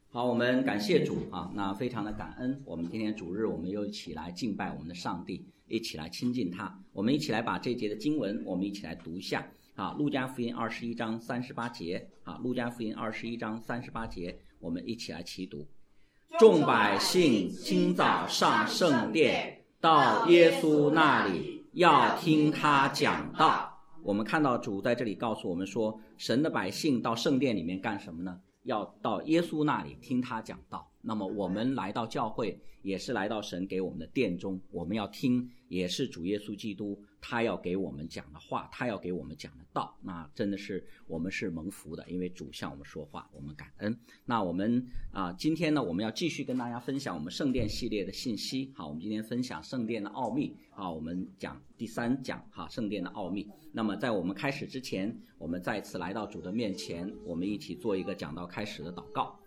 好，我们感谢主啊，那非常的感恩。我们今天主日，我们又一起来敬拜我们的上帝，一起来亲近他。我们一起来把这节的经文，我们一起来读一下啊。路加福音21章38节啊，路加福音21章38节，我们一起来齐读。众百姓今早上圣殿，到耶稣那里，要听他讲道。我们看到主在这里告诉我们说，神的百姓到圣殿里面干什么呢？要到耶稣那里听他讲道。那么我们来到教会，也是来到神给我们的殿中，我们要听，也是主耶稣基督他要给我们讲的话，他要给我们讲的道。那真的是我们是蒙福的，因为主向我们说话，我们感恩。那我们今天呢，我们要继续跟大家分享我们圣殿系列的信息。好，我们今天分享圣殿的奥秘。好，我们讲第3讲哈，圣殿的奥秘。那么在我们开始之前，我们再次来到主的面前，我们一起做一个讲道开始的祷告。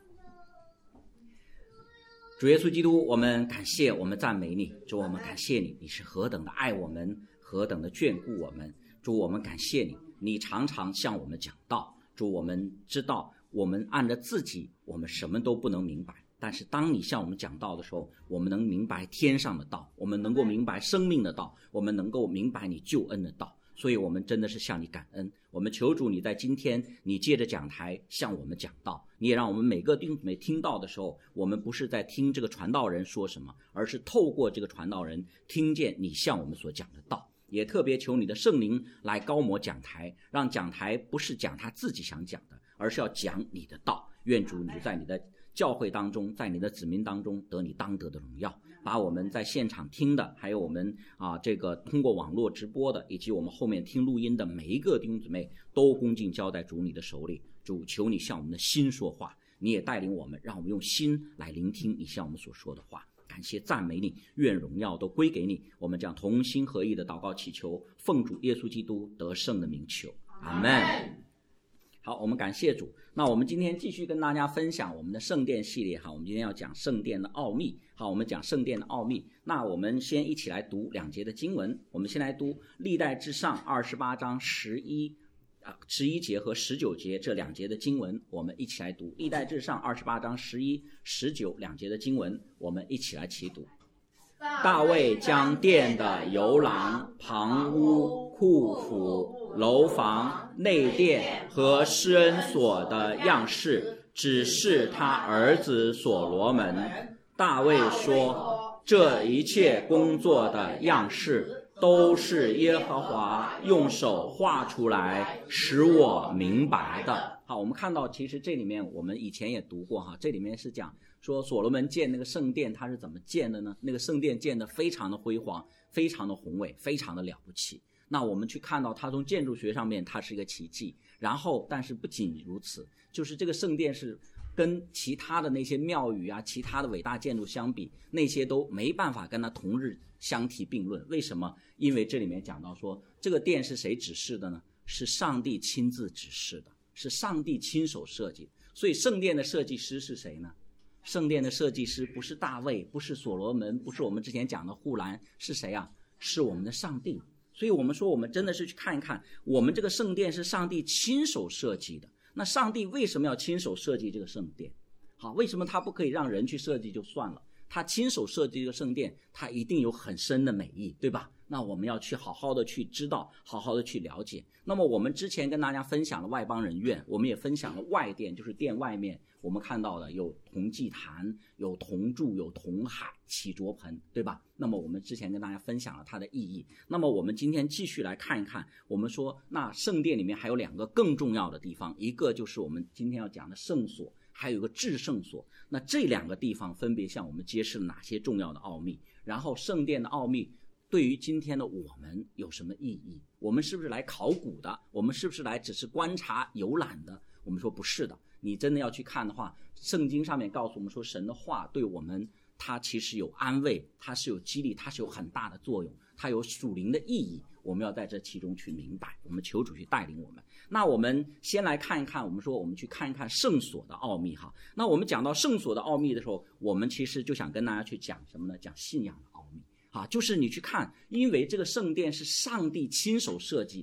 主耶稣基督，我们感谢，我们赞美你。主，我们感谢你，你是何等的爱我们，何等的眷顾我们。主，我们感谢你，你常常向我们讲道。主，我们知道我们按着自己，我们什么都不能明白，但是当你向我们讲道的时候，我们能明白天上的道，我们能够明白生命的道，我们能够明白你救恩的道。所以我们真的是向你感恩。我们求主你在今天，你借着讲台向我们讲道，你也让我们每个弟兄姊妹听到的时候，我们不是在听这个传道人说什么，而是透过这个传道人听见你向我们所讲的道。也特别求你的圣灵来高摩讲台，让讲台不是讲他自己想讲的，而是要讲你的道。愿主你在你的教会当中，在你的子民当中得你当得的荣耀，把我们在现场听的，还有我们这个通过网络直播的，以及我们后面听录音的每一个弟兄姊妹，都恭敬交在主你的手里。主，求你向我们的心说话，你也带领我们，让我们用心来聆听你向我们所说的话。感谢赞美你，愿荣耀都归给你。我们将同心合意的祷告祈求，奉主耶稣基督得胜的名求，阿们。好，我们感谢主。那我们今天继续跟大家分享我们的圣殿系列。好，我们今天要讲圣殿的奥秘。好，我们讲圣殿的奥秘。那我们先一起来读2节的经文。我们先来读历代志上28章11节和19节这2节的经文，我们一起来读。历代志上28章11、19两节的经文，我们一起来齐读。大卫将殿的游廊、旁屋、库府、楼房、内殿和施恩所的样式指示他儿子所罗门。大卫说，这一切工作的样式都是耶和华用手画出来使我明白的。好，我们看到其实这里面我们以前也读过哈，这里面是讲说所罗门建那个圣殿他是怎么建的呢？那个圣殿建得非常的辉煌，非常的宏伟，非常的了不起。那我们去看到它从建筑学上面它是一个奇迹，然后但是不仅如此，就是这个圣殿是跟其他的那些庙宇啊，其他的伟大建筑相比，那些都没办法跟它同日相提并论。为什么？因为这里面讲到说，这个殿是谁指示的呢？是上帝亲自指示的，是上帝亲手设计的。所以圣殿的设计师是谁呢？圣殿的设计师不是大卫，不是所罗门，不是我们之前讲的户兰，是谁啊？是我们的上帝。所以我们说，我们真的是去看一看，我们这个圣殿是上帝亲手设计的。那上帝为什么要亲手设计这个圣殿？好，为什么他不可以让人去设计就算了？他亲手设计这个圣殿，他一定有很深的美意，对吧？那我们要去好好的去知道，好好的去了解。那么我们之前跟大家分享了外邦人院，我们也分享了外殿，就是殿外面我们看到的有铜祭坛，有铜柱，有铜海，起桌盆，对吧？那么我们之前跟大家分享了它的意义。那么我们今天继续来看一看，我们说那圣殿里面还有2个更重要的地方，一个就是我们今天要讲的圣所，还有一个至圣所。那这2个地方分别向我们揭示了哪些重要的奥秘，然后圣殿的奥秘对于今天的我们有什么意义？我们是不是来考古的？我们是不是来只是观察游览的？我们说不是的。你真的要去看的话，圣经上面告诉我们说，神的话对我们它其实有安慰，它是有激励，它是有很大的作用，它有属灵的意义，我们要在这其中去明白。我们求主去带领我们。那我们先来看一看，我们说我们去看一看圣所的奥秘哈。那我们讲到圣所的奥秘的时候，我们其实就想跟大家去讲什么呢？讲信仰的奥秘。就是你去看，因为这个圣殿是上帝亲手设计的，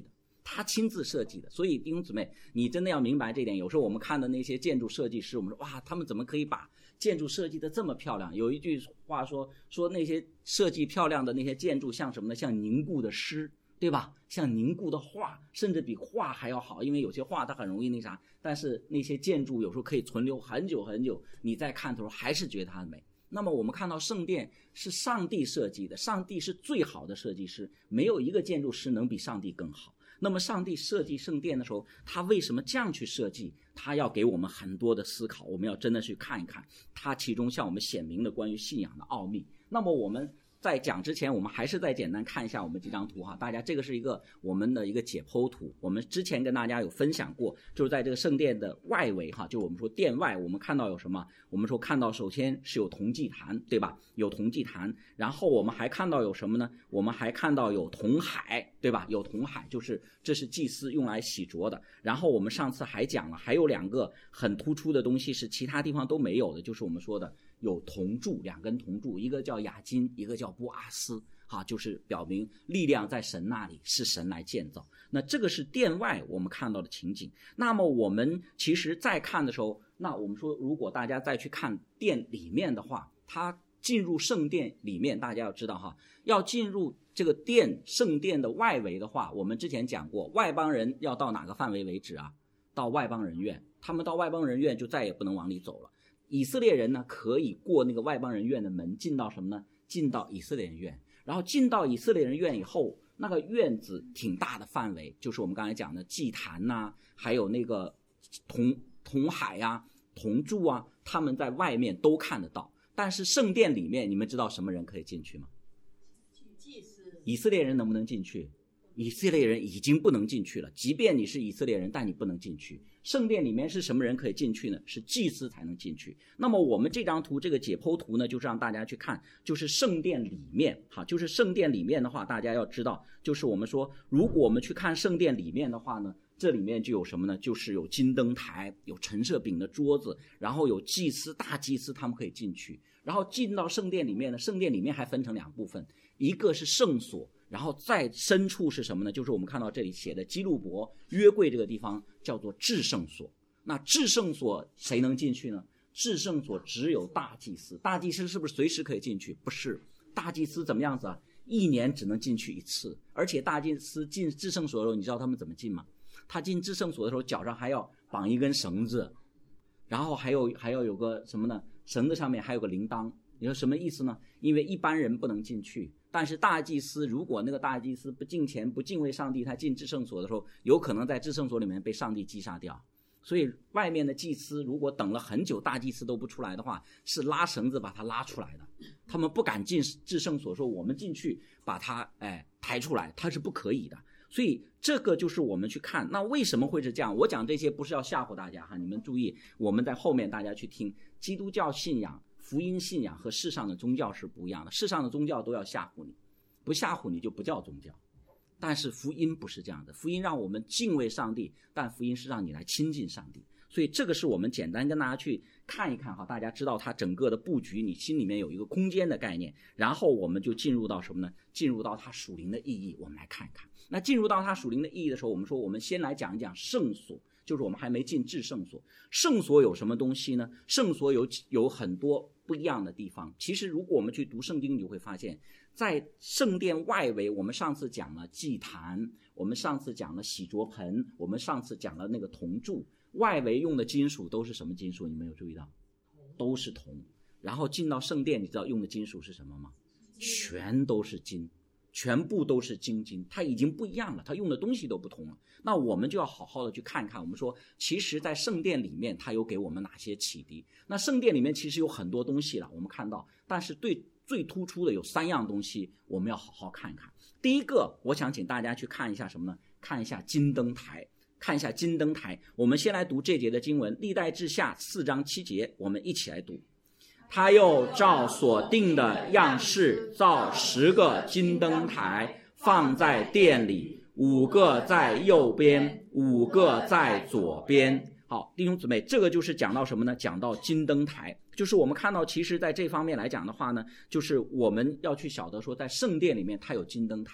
他亲自设计的。所以弟兄姊妹，你真的要明白这点。有时候我们看的那些建筑设计师，我们说哇，他们怎么可以把建筑设计的这么漂亮？有一句话说那些设计漂亮的那些建筑像什么呢？像凝固的诗，对吧？像凝固的画，甚至比画还要好，因为有些画它很容易那啥，但是那些建筑有时候可以存留很久很久，你再看的时候还是觉得它美。那么我们看到圣殿是上帝设计的，上帝是最好的设计师，没有一个建筑师能比上帝更好。那么上帝设计圣殿的时候，他为什么这样去设计？他要给我们很多的思考，我们要真的去看一看他其中向我们显明的关于信仰的奥秘。那么我们在讲之前，我们还是再简单看一下我们这张图哈，大家这个是我们的一个解剖图。我们之前跟大家有分享过，就是在这个圣殿的外围哈，就我们说殿外，我们看到有什么？我们说看到首先是有铜祭坛，对吧？有铜祭坛，然后我们还看到有什么呢？我们还看到有铜海，对吧？有铜海，就是这是祭司用来洗濯的。然后我们上次还讲了，还有2个很突出的东西是其他地方都没有的，就是我们说的有铜柱，2根铜柱，一个叫雅金，一个叫波阿斯，就是表明力量在神那里，是神来建造。那这个是殿外我们看到的情景。那么我们其实再看的时候，那我们说如果大家再去看殿里面的话，它进入圣殿里面，大家要知道要进入这个圣殿的外围的话，我们之前讲过，外邦人要到哪个范围为止啊？到外邦人院，他们到外邦人院就再也不能往里走了。以色列人呢，可以过那个外邦人院的门，进到什么呢？进到以色列人院。然后进到以色列人院以后，那个院子挺大的范围，就是我们刚才讲的祭坛呐，还有那个铜海啊、铜柱啊，他们在外面都看得到。但是圣殿里面，你们知道什么人可以进去吗？ 祭司。 以色列人能不能进去？以色列人已经不能进去了，即便你是以色列人，但你不能进去。圣殿里面是什么人可以进去呢？是祭司才能进去。那么我们这张图，这个解剖图呢，就是让大家去看，就是圣殿里面，就是圣殿里面的话，大家要知道，就是我们说，如果我们去看圣殿里面的话呢，这里面就有什么呢？就是有金灯台，有陈设饼的桌子，然后有祭司、大祭司他们可以进去。然后进到圣殿里面呢，圣殿里面还分成2部分，一个是圣所，然后再深处是什么呢？就是我们看到这里写的基路伯约柜这个地方叫做至圣所。那至圣所谁能进去呢？至圣所只有大祭司。大祭司是不是随时可以进去？不是，大祭司怎么样子啊？1年只能进去1次。而且大祭司进至圣所的时候，你知道他们怎么进吗？他进至圣所的时候，脚上还要绑一根绳子，然后还要有个什么呢？绳子上面还有个铃铛。你说什么意思呢？因为一般人不能进去，但是大祭司，如果那个大祭司不敬虔、不敬畏上帝，他进至圣所的时候，有可能在至圣所里面被上帝击杀掉。所以外面的祭司如果等了很久，大祭司都不出来的话，是拉绳子把他拉出来的。他们不敢进至圣所，说我们进去把他抬出来，他是不可以的。所以这个就是我们去看，那为什么会是这样？我讲这些不是要吓唬大家你们注意，我们在后面大家去听。基督教信仰、福音信仰和世上的宗教是不一样的，世上的宗教都要吓唬你，不吓唬你就不叫宗教。但是福音不是这样的，福音让我们敬畏上帝，但福音是让你来亲近上帝。所以这个是我们简单跟大家去看一看大家知道它整个的布局，你心里面有一个空间的概念。然后我们就进入到什么呢？进入到它属灵的意义，我们来看一看。那进入到它属灵的意义的时候，我们说我们先来讲一讲圣所，就是我们还没进至圣所。圣所有什么东西呢？圣所有很多不一样的地方。其实如果我们去读圣经，你就会发现在圣殿外围，我们上次讲了祭坛，我们上次讲了洗濯盆，我们上次讲了那个铜柱，外围用的金属都是什么金属？你们有注意到？都是铜。然后进到圣殿，你知道用的金属是什么吗？全都是金，全部都是金，它已经不一样了，它用的东西都不同了。那我们就要好好的去看看，我们说其实在圣殿里面它有给我们哪些启迪。那圣殿里面其实有很多东西了，我们看到，但是最突出的有3样东西我们要好好看看。第一个，我想请大家去看一下什么呢？看一下金灯台。看一下金灯台，我们先来读这节的经文，历代志下4章7节，我们一起来读。他又照所定的样式造10个金灯台，放在殿里，5个在右边，5个在左边。好，弟兄姊妹，这个就是讲到什么呢？讲到金灯台，就是我们看到其实在这方面来讲的话呢，就是我们要去晓得说在圣殿里面它有金灯台，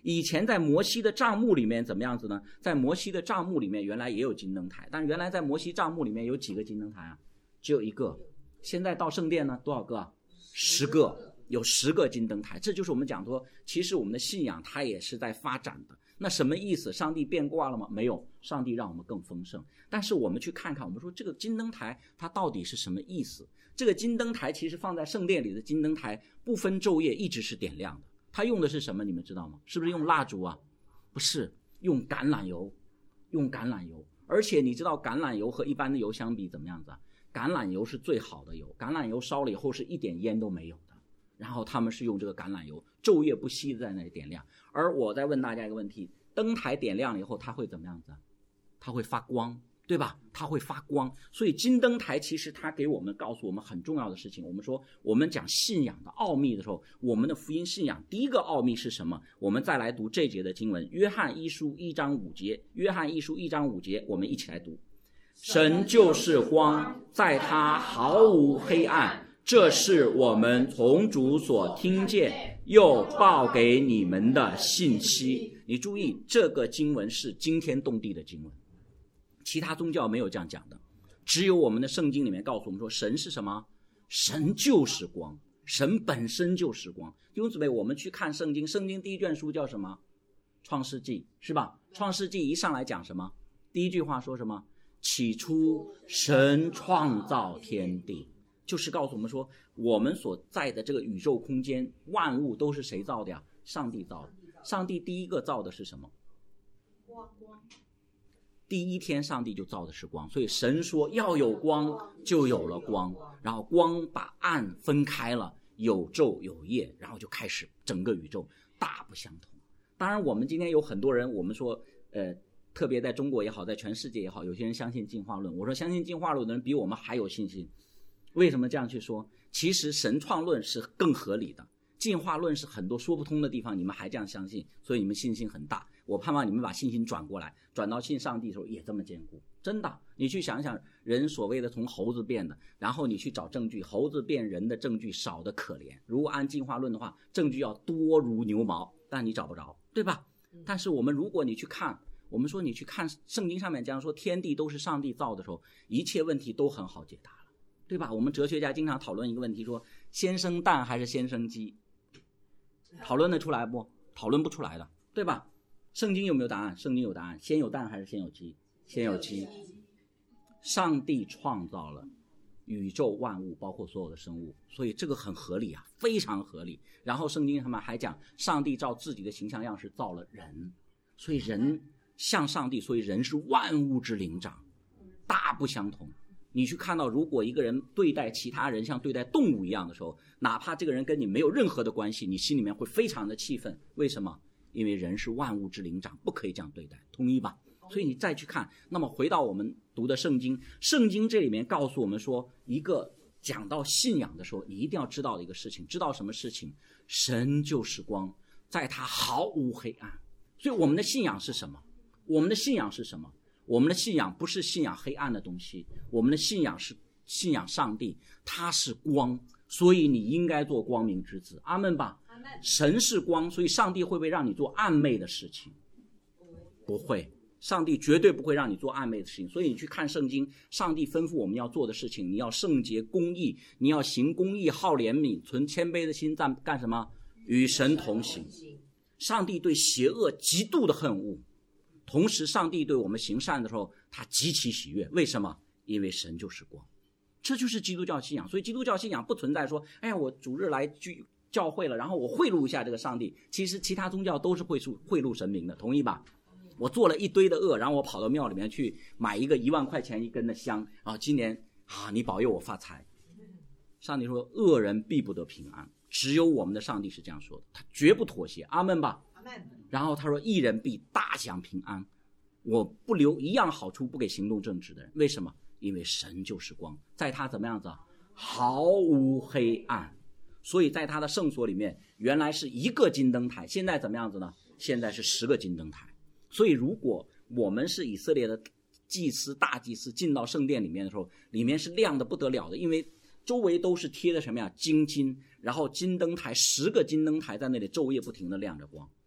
以前在摩西的帐幕里面怎么样子呢？在摩西的帐幕里面原来也有金灯台，但原来在摩西帐幕里面有几个金灯台啊？只有一个。现在到圣殿呢，多少个啊？10个，有10个金灯台。这就是我们讲说，其实我们的信仰它也是在发展的。那什么意思？上帝变卦了吗？没有，上帝让我们更丰盛。但是我们去看看，我们说这个金灯台它到底是什么意思？这个金灯台其实放在圣殿里的金灯台，不分昼夜一直是点亮的。它用的是什么？你们知道吗？是不是用蜡烛啊？不是，用橄榄油，用橄榄油。而且你知道橄榄油和一般的油相比怎么样子啊？橄榄油是最好的油，橄榄油烧了以后是一点烟都没有的。然后他们是用这个橄榄油昼夜不息的在那里点亮。而我再问大家一个问题，灯台点亮了以后它会怎么样子啊？它会发光，对吧？它会发光。所以金灯台其实它给我们告诉我们很重要的事情。我们说我们讲信仰的奥秘的时候，我们的福音信仰第一个奥秘是什么？我们再来读这节的经文，约翰一书1章5节，约翰一书1章5节，我们一起来读。神就是光，在他毫无黑暗，这是我们从主所听见又报给你们的信息。你注意，这个经文是惊天动地的经文，其他宗教没有这样讲的，只有我们的圣经里面告诉我们说，神是什么？神就是光，神本身就是光。弟兄姊妹，我们去看圣经，圣经第一卷书叫什么？创世纪，是吧？创世纪一上来讲什么？第一句话说什么？起初神创造天地，就是告诉我们说，我们所在的这个宇宙空间万物都是谁造的呀？上帝造的。上帝第一个造的是什么？ 光。 第一天上帝就造的是光，所以神说要有光，就有了光，然后光把暗分开了，有昼有夜，然后就开始整个宇宙大不相同。当然我们今天有很多人，我们说特别在中国也好，在全世界也好，有些人相信进化论。我说相信进化论的人比我们还有信心。为什么这样去说？其实神创论是更合理的，进化论是很多说不通的地方，你们还这样相信，所以你们信心很大。我盼望你们把信心转过来，转到信上帝的时候也这么坚固。真的，你去想想，人所谓的从猴子变的，然后你去找证据，猴子变人的证据少得可怜。如果按进化论的话，证据要多如牛毛，但你找不着，对吧？但是如果你去看，我们说你去看圣经上面讲说天地都是上帝造的时候，一切问题都很好解答了，对吧？我们哲学家经常讨论一个问题，说先生蛋还是先生鸡，讨论得出来不？讨论不出来的，对吧？圣经有没有答案？圣经有答案，先有蛋还是先有鸡？先有鸡。上帝创造了宇宙万物，包括所有的生物，所以这个很合理啊，非常合理。然后圣经上面还讲，上帝照自己的形象样式造了人，所以人像上帝，所以人是万物之灵长，大不相同。你去看到，如果一个人对待其他人像对待动物一样的时候，哪怕这个人跟你没有任何的关系，你心里面会非常的气愤。为什么？因为人是万物之灵长，不可以这样对待，同意吧？所以你再去看，那么回到我们读的圣经，圣经这里面告诉我们说，一个讲到信仰的时候，你一定要知道的一个事情，知道什么事情？神就是光，在他毫无黑暗。所以我们的信仰是什么？我们的信仰是什么？我们的信仰不是信仰黑暗的东西，我们的信仰是信仰上帝，他是光，所以你应该做光明之子。阿们吧。神是光，所以上帝会不会让你做暗昧的事情？不会，上帝绝对不会让你做暗昧的事情。所以你去看圣经，上帝吩咐我们要做的事情，你要圣洁公义，你要行公义，好怜悯，存谦卑的心，干什么？与神同行。上帝对邪恶极度的恨恶，同时上帝对我们行善的时候，他极其喜悦。为什么？因为神就是光。这就是基督教信仰。所以基督教信仰不存在说，哎呀，我主日来教会了，然后我贿赂一下这个上帝。其实其他宗教都是贿赂神明的，同意吧？我做了一堆的恶，然后我跑到庙里面去买一个1万块钱一根的香啊，今年你保佑我发财。上帝说，恶人必不得平安，只有我们的上帝是这样说的，他绝不妥协。阿们吧。然后他说，义人必大享平安，我不留一样好处不给行动正直的人。为什么？因为神就是光，在他怎么样子啊？毫无黑暗。所以在他的圣所里面，原来是1个金灯台，现在怎么样子呢？现在是10个金灯台。所以如果我们是以色列的祭司、大祭司，进到圣殿里面的时候，里面是亮的不得了的，因为周围都是贴的什么呀？金，然后金灯台10个金灯台在那里昼夜不停的亮着光。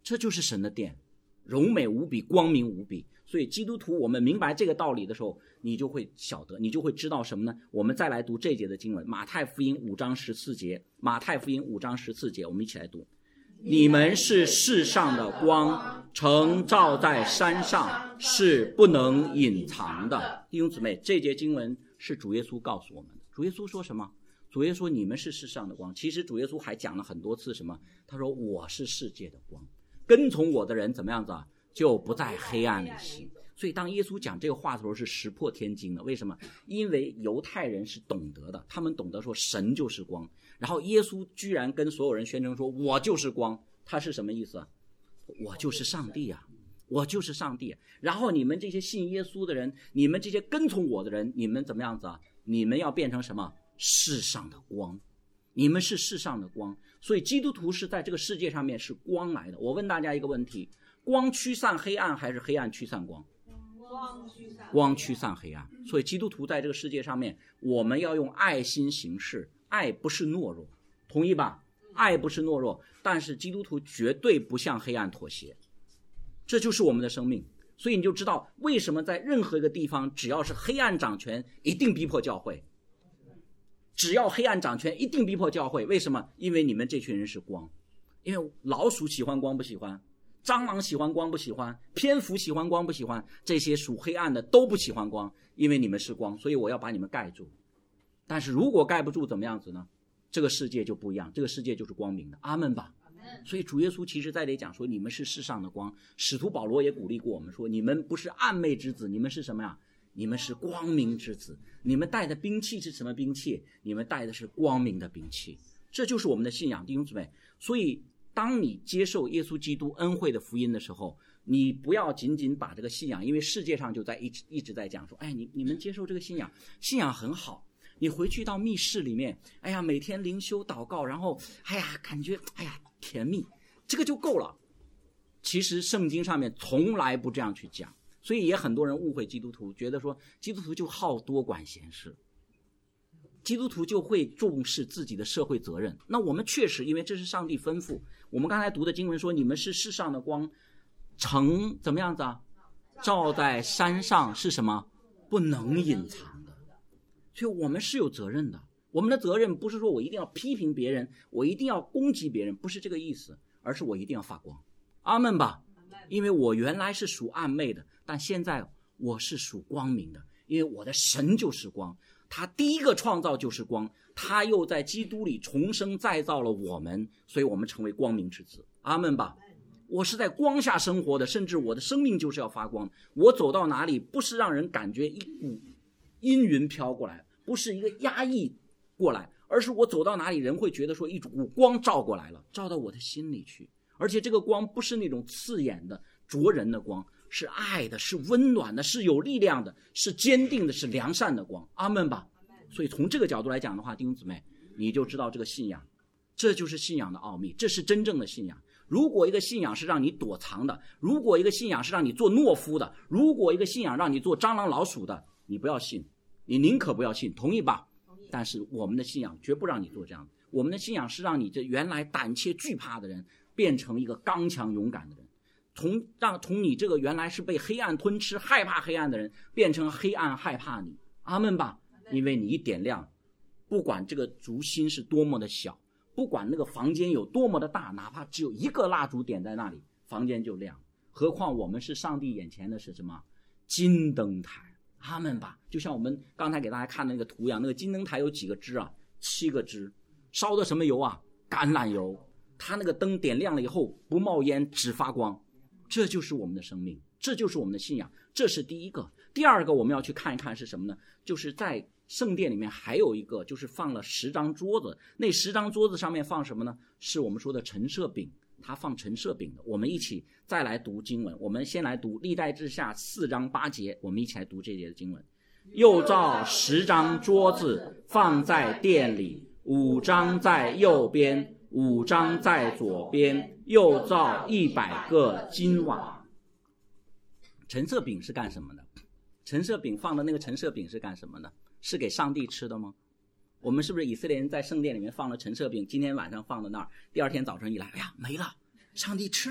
这就是神的殿，柔美无比，光明无比。所以基督徒我们明白这个道理的时候，你就会晓得，你就会知道什么呢？我们再来读这节的经文，马太福音5章14节，马太福音5章14节，我们一起来读。你们是世上的光，曾照在山上，是不能隐藏的。弟兄姊妹，这节经文是主耶稣告诉我们的。主耶稣说什么？主耶稣说你们是世上的光。其实主耶稣还讲了很多次什么？他说我是世界的光，跟从我的人怎么样子啊？就不在黑暗里行。所以当耶稣讲这个话的时候是石破天惊的。为什么？因为犹太人是懂得的，他们懂得说神就是光，然后耶稣居然跟所有人宣称说我就是光，他是什么意思啊？我就是上帝啊，我就是上帝啊。然后你们这些信耶稣的人，你们这些跟从我的人，你们怎么样子啊？你们要变成什么？世上的光，你们是世上的光。所以基督徒是在这个世界上面是光来的。我问大家一个问题，光驱散黑暗还是黑暗驱散光？光驱散黑暗。所以基督徒在这个世界上面，我们要用爱心行事，爱不是懦弱，同意吧？爱不是懦弱，但是基督徒绝对不向黑暗妥协，这就是我们的生命。所以你就知道为什么在任何一个地方，只要是黑暗掌权，一定逼迫教会。只要黑暗掌权，一定逼迫教会。为什么？因为你们这群人是光。因为老鼠喜欢光不喜欢？蟑螂喜欢光不喜欢？蝙蝠喜欢光不喜欢？这些属黑暗的都不喜欢光，因为你们是光，所以我要把你们盖住。但是如果盖不住怎么样子呢？这个世界就不一样，这个世界就是光明的。阿们吧。所以主耶稣其实在这里讲说你们是世上的光。使徒保罗也鼓励过我们说，你们不是暗昧之子，你们是什么呀？你们是光明之子。你们带的兵器是什么兵器？你们带的是光明的兵器。这就是我们的信仰，弟兄姊妹。所以当你接受耶稣基督恩惠的福音的时候，你不要仅仅把这个信仰，因为世界上就在一直在讲说，哎，你们接受这个信仰，信仰很好，你回去到密室里面，哎呀，每天灵修祷告，然后哎呀，感觉哎呀甜蜜，这个就够了。其实圣经上面从来不这样去讲，所以也很多人误会基督徒，觉得说基督徒就好多管闲事，基督徒就会重视自己的社会责任。那我们确实，因为这是上帝吩咐，我们刚才读的经文说你们是世上的光，曾怎么样子啊？照在山上，是什么？不能隐藏的。所以我们是有责任的。我们的责任不是说我一定要批评别人，我一定要攻击别人，不是这个意思，而是我一定要发光。阿们吧。因为我原来是属暗昧的，但现在我是属光明的，因为我的神就是光，他第一个创造就是光，他又在基督里重生再造了我们，所以我们成为光明之子。阿们吧。我是在光下生活的，甚至我的生命就是要发光。我走到哪里，不是让人感觉一股阴云飘过来，不是一个压抑过来，而是我走到哪里，人会觉得说一股光照过来了，照到我的心里去。而且这个光不是那种刺眼的灼人的光，是爱的，是温暖的，是有力量的，是坚定的，是良善的光。阿们吧。所以从这个角度来讲的话，弟兄姊妹，你就知道这个信仰，这就是信仰的奥秘，这是真正的信仰。如果一个信仰是让你躲藏的，如果一个信仰是让你做懦夫的，如果一个信仰让你做蟑螂老鼠的，你不要信，你宁可不要信，同意吧？但是我们的信仰绝不让你做这样的，我们的信仰是让你这原来胆怯惧怕的人变成一个刚强勇敢的人，从你这个原来是被黑暗吞吃害怕黑暗的人变成黑暗害怕你。阿们吧。因为你一点亮，不管这个烛芯是多么的小，不管那个房间有多么的大，哪怕只有一个蜡烛点在那里，房间就亮。何况我们是上帝眼前的是什么？金灯台。阿们吧。就像我们刚才给大家看的那个图一样，那个金灯台有几个支啊？7个支，烧的什么油啊？橄榄油。它那个灯点亮了以后不冒烟，只发光。这就是我们的生命，这就是我们的信仰，这是第一个。第二个我们要去看一看是什么呢？就是在圣殿里面还有一个，就是放了10张桌子，那10张桌子上面放什么呢？是我们说的陈设饼，它放陈设饼的。我们一起再来读经文，我们先来读历代志下4章8节，我们一起来读这节的经文。又造10张桌子放在殿里，5张在右边，5张在左边，又造100个金瓦。陈设饼是干什么的？陈设饼放的那个陈设饼是干什么的？是给上帝吃的吗？我们是不是以色列人在圣殿里面放了陈设饼，今天晚上放到那儿，第二天早晨一来，哎呀没了，上帝吃了，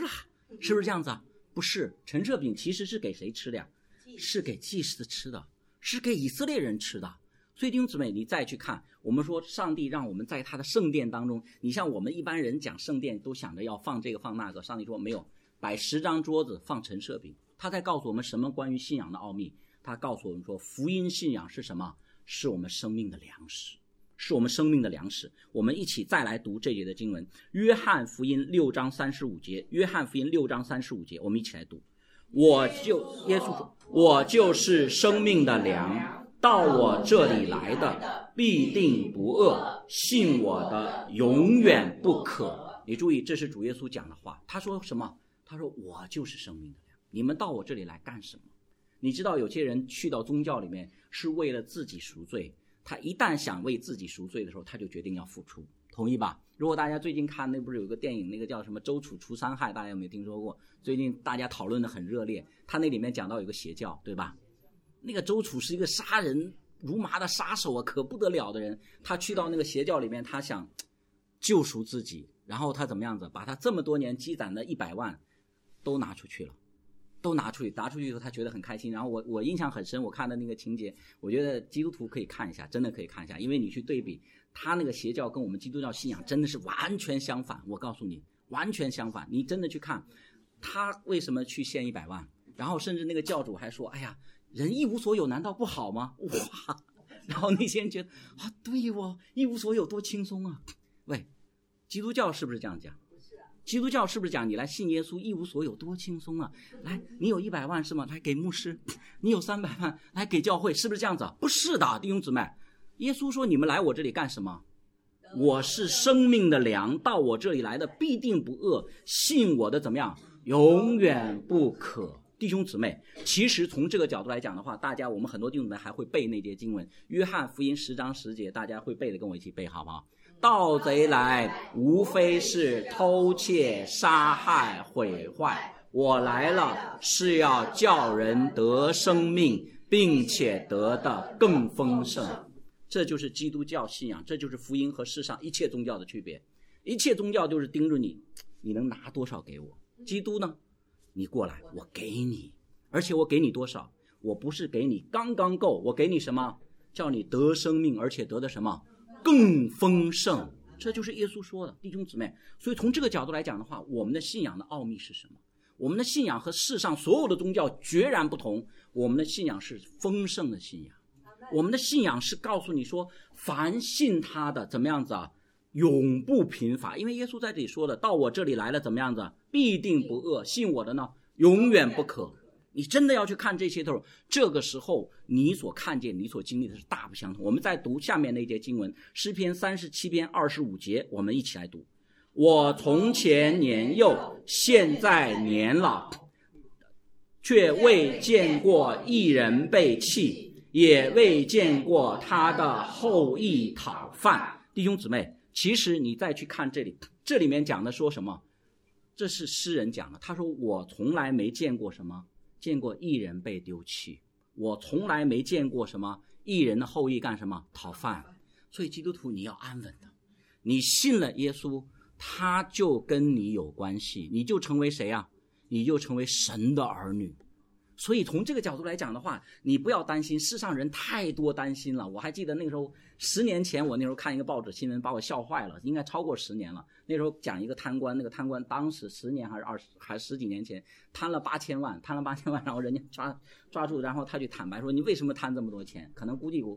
是不是这样子啊？不是，陈设饼其实是给谁吃的呀？是给祭司吃的，是给以色列人吃的。所以弟兄姊妹，你再去看，我们说上帝让我们在他的圣殿当中，你像我们一般人讲圣殿都想着要放这个放那个，上帝说没有，摆10张桌子放陈设饼。他在告诉我们什么关于信仰的奥秘？他告诉我们说，福音信仰是什么？是我们生命的粮食，是我们生命的粮食。我们一起再来读这节的经文，约翰福音6章35节，约翰福音6章35节，我们一起来读。耶稣说，我就是生命的粮，到我这里来的必定不饿，信我的永远不渴。你注意，这是主耶稣讲的话。他说什么？他说我就是生命的粮，你们到我这里来干什么？你知道有些人去到宗教里面是为了自己赎罪，他一旦想为自己赎罪的时候，他就决定要付出，同意吧？如果大家最近看，那不是有个电影，那个叫什么周楚除三害，大家有没有听说过？最近大家讨论的很热烈，他那里面讲到有个邪教，对吧？那个周楚是一个杀人如麻的杀手啊，可不得了的人。他去到那个邪教里面，他想救赎自己，然后他怎么样子？把他这么多年积攒的100万都拿出去了，拿出去以后，他觉得很开心。然后我印象很深，我看的那个情节，我觉得基督徒可以看一下，真的可以看一下，因为你去对比他那个邪教跟我们基督教信仰真的是完全相反。我告诉你，完全相反。你真的去看他为什么去献100万，然后甚至那个教主还说：“哎呀，人一无所有难道不好吗？”哇！然后那些人觉得啊，对哦，一无所有多轻松啊！喂，基督教是不是这样讲？基督教是不是讲你来信耶稣一无所有多轻松啊？来，你有100万是吗？来给牧师。你有300万来给教会，是不是这样子啊？不是的，弟兄姊妹。耶稣说：“你们来我这里干什么？我是生命的粮，到我这里来的必定不饿，信我的怎么样？永远不渴。”弟兄姊妹，其实从这个角度来讲的话，我们很多弟兄姊妹还会背那节经文，约翰福音10章10节，大家会背的，跟我一起背好不好？盗贼来，无非是偷窃、杀害、毁坏。我来了，是要叫人得生命，并且得的更丰盛。这就是基督教信仰，这就是福音和世上一切宗教的区别。一切宗教就是盯着你能拿多少给我。基督呢？你过来，我给你，而且我给你多少？我不是给你刚刚够，我给你什么？叫你得生命，而且得的什么？更丰盛。这就是耶稣说的，弟兄姊妹。所以从这个角度来讲的话，我们的信仰的奥秘是什么？我们的信仰和世上所有的宗教决然不同。我们的信仰是丰盛的信仰，我们的信仰是告诉你说，凡信他的怎么样子啊？永不贫乏。因为耶稣在这里说的，到我这里来了怎么样子？必定不饿，信我的呢，永远不渴。你真的要去看这些的时候，这个时候你所看见你所经历的是大不相同。我们再读下面那节经文，诗篇37篇25节，我们一起来读。我从前年幼，现在年老，却未见过一人被弃，也未见过他的后裔讨饭。弟兄姊妹，其实你再去看这里面讲的说什么？这是诗人讲的，他说我从来没见过什么，见过一人被丢弃，我从来没见过什么一人的后裔干什么？讨饭。所以基督徒你要安稳的，你信了耶稣，他就跟你有关系，你就成为谁啊？你就成为神的儿女。所以从这个角度来讲的话，你不要担心，世上人太多担心了。我还记得那个时候10年前，我那时候看一个报纸新闻，把我笑坏了，应该超过10年了。那时候讲一个贪官，那个贪官当时10年还是10几年前贪了8000万，然后人家抓住，然后他就坦白说，你为什么贪这么多钱？可能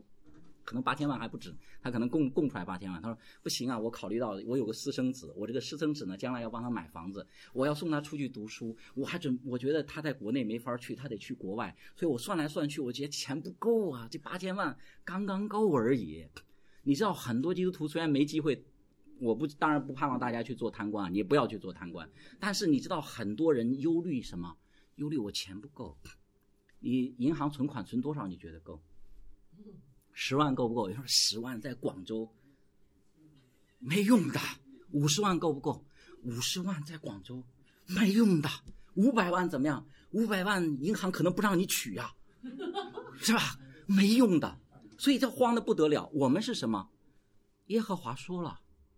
8000万还不止，他可能供出来8000万。他说不行啊，我考虑到我有个私生子，我这个私生子呢将来要帮他买房子，我要送他出去读书，我觉得他在国内没法去，他得去国外，所以我算来算去，我觉得钱不够啊，这8000万刚刚够而已。你知道很多基督徒虽然没机会，当然不盼望大家去做贪官，你也不要去做贪官，但是你知道很多人忧虑什么？忧虑我钱不够。你银行存款存多少你觉得够？10万够不够？有人说10万在广州没用的。50万够不够？50万在广州没用的。500万怎么样？500万银行可能不让你取啊，是吧？没用的。所以这慌得不得了。我们是什么？耶和华说了，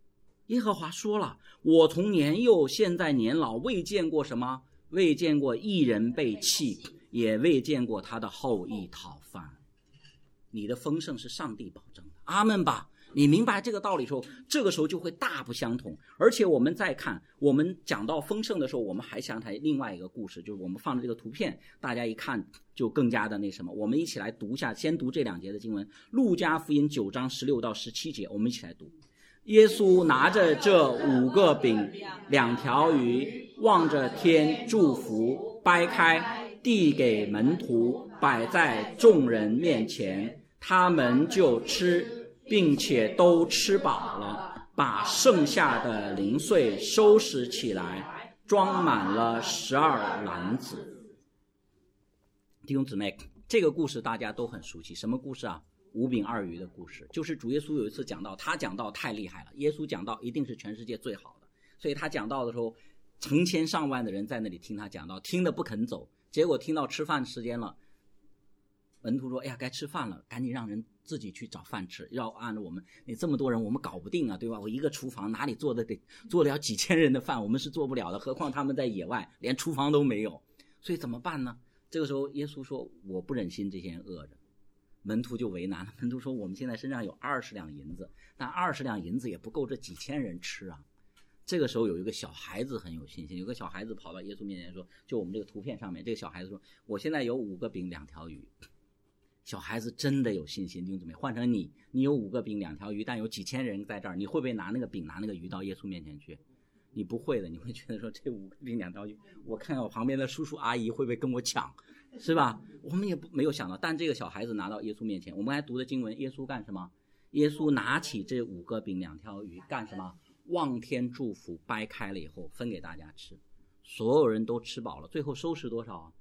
耶和华说了，我从年幼现在年老，未见过什么？未见过义人被弃，也未见过他的后裔讨饭。你的丰盛是上帝保证的，阿们吧。你明白这个道理的时候，这个时候就会大不相同。而且我们再看，我们讲到丰盛的时候，我们还想起另外一个故事，就是我们放的这个图片，大家一看就更加的那什么。我们一起来读一下，先读这2节的经文，路加福音9章16到17节，我们一起来读。耶稣拿着这5个饼2条鱼，望着天祝福，掰开递给门徒，摆在众人面前，他们就吃，并且都吃饱了，把剩下的零碎收拾起来，装满了12篮子。弟兄姊妹，这个故事大家都很熟悉，什么故事啊？5饼2鱼的故事。就是主耶稣有一次讲到，他讲到太厉害了，耶稣讲到一定是全世界最好的，所以他讲到的时候，成千上万的人在那里听他讲到，听得不肯走。结果听到吃饭时间了，门徒说：“哎呀，该吃饭了，赶紧让人自己去找饭吃。要按照你这么多人，我们搞不定啊，对吧？我一个厨房哪里做了几千人的饭，我们是做不了的。何况他们在野外，连厨房都没有，所以怎么办呢？这个时候，耶稣说：我不忍心这些人饿着。门徒就为难了，门徒说：我们现在身上有20两银子，但20两银子也不够这几千人吃啊。这个时候有一个小孩子很有信心，有个小孩子跑到耶稣面前说，就我们这个图片上面，这个小孩子说：我现在有5个饼2条鱼。小孩子真的有信心，弟兄姊妹，换成你有5个饼2条鱼，但有几千人在这儿，你会不会拿那个饼拿那个鱼到耶稣面前去？你不会的，你会觉得说这5个饼2条鱼，我看看我旁边的叔叔阿姨会不会跟我抢，是吧？我们也没有想到，但这个小孩子拿到耶稣面前，我们还读的经文，耶稣干什么？耶稣拿起这5个饼2条鱼干什么？望天祝福，掰开了以后分给大家吃，所有人都吃饱了，最后收拾多少啊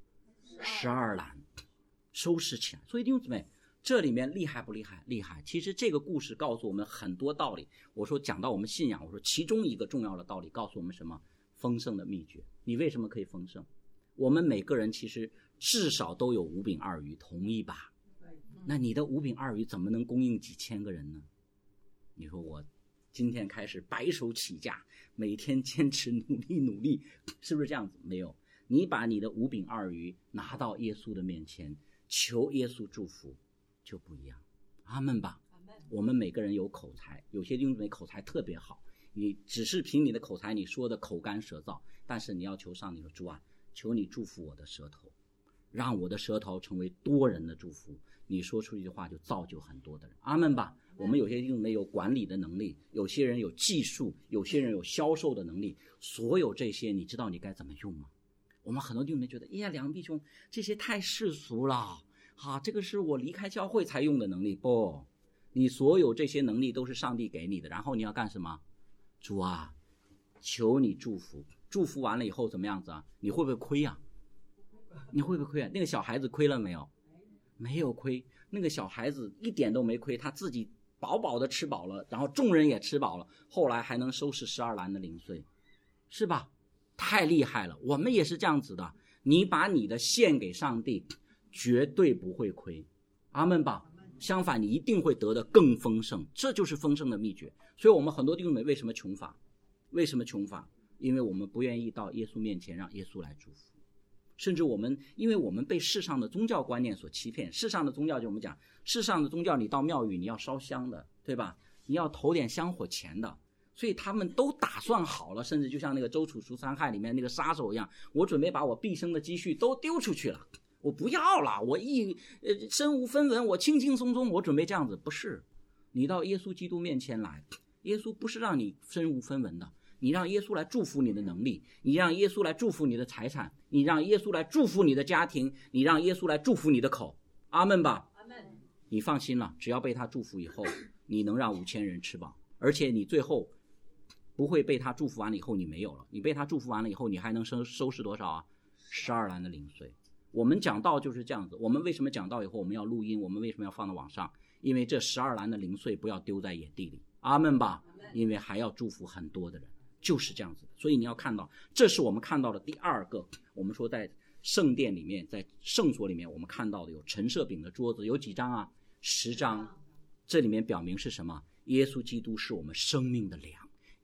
？12篮，收拾起来。所以弟兄姊妹，这里面厉害不厉害？厉害。其实这个故事告诉我们很多道理。我说讲到我们信仰，我说其中一个重要的道理告诉我们什么？丰盛的秘诀。你为什么可以丰盛？我们每个人其实至少都有5饼2鱼，同意吧？那你的5饼2鱼怎么能供应几千个人呢？你说我今天开始白手起家，每天坚持努力，是不是这样子？没有，你把你的5饼2鱼拿到耶稣的面前，求耶稣祝福，就不一样。阿们吧。我们每个人有口才，有些弟兄姊妹口才特别好，你只是凭你的口才，你说的口干舌燥，但是你要求上帝说，主啊，求你祝福我的舌头，让我的舌头成为多人的祝福。你说出一句话就造就很多的人。阿们吧。我们有些弟兄姊妹有管理的能力，有些人有技术，有些人有销售的能力，所有这些你知道你该怎么用吗？我们很多弟兄姊妹觉得，哎呀，两个弟兄这些太世俗了，这个是我离开教会才用的能力。不，你所有这些能力都是上帝给你的，然后你要干什么？主啊，求你祝福，祝福完了以后怎么样子啊？你会不会亏啊？你会不会亏啊？那个小孩子亏了没有？没有亏，那个小孩子一点都没亏，他自己饱饱的吃饱了，然后众人也吃饱了，后来还能收拾12篮的零碎，是吧？太厉害了。我们也是这样子的，你把你的献给上帝，绝对不会亏。阿们吧。相反，你一定会得的更丰盛，这就是丰盛的秘诀。所以我们很多弟兄们为什么穷乏？为什么穷乏？因为我们不愿意到耶稣面前让耶稣来祝福。甚至因为我们被世上的宗教观念所欺骗，世上的宗教就我们讲，世上的宗教你到庙宇你要烧香的，对吧？你要投点香火钱的，所以他们都打算好了，甚至就像那个周楚除三害里面那个杀手一样，我准备把我毕生的积蓄都丢出去了，我不要了，我身无分文，我轻轻松松，我准备这样子。不是，你到耶稣基督面前来，耶稣不是让你身无分文的，你让耶稣来祝福你的能力，你让耶稣来祝福你的财产，你让耶稣来祝福你的家庭，你让耶稣来祝福你的口。阿们吧。阿们。你放心了，只要被他祝福以后，你能让5000人吃饱，而且你最后不会被他祝福完了以后你没有了，你被他祝福完了以后，你还能收拾多少啊？12篮的零碎。我们讲道就是这样子。我们为什么讲道以后我们要录音？我们为什么要放到网上？因为这12篮的零碎不要丢在野地里。阿们吧。因为还要祝福很多的人，就是这样子。所以你要看到，这是我们看到的第2个。我们说在圣殿里面，在圣所里面，我们看到的有陈设饼的桌子，有几张啊？10张。这里面表明是什么？耶稣基督是我们生命的粮，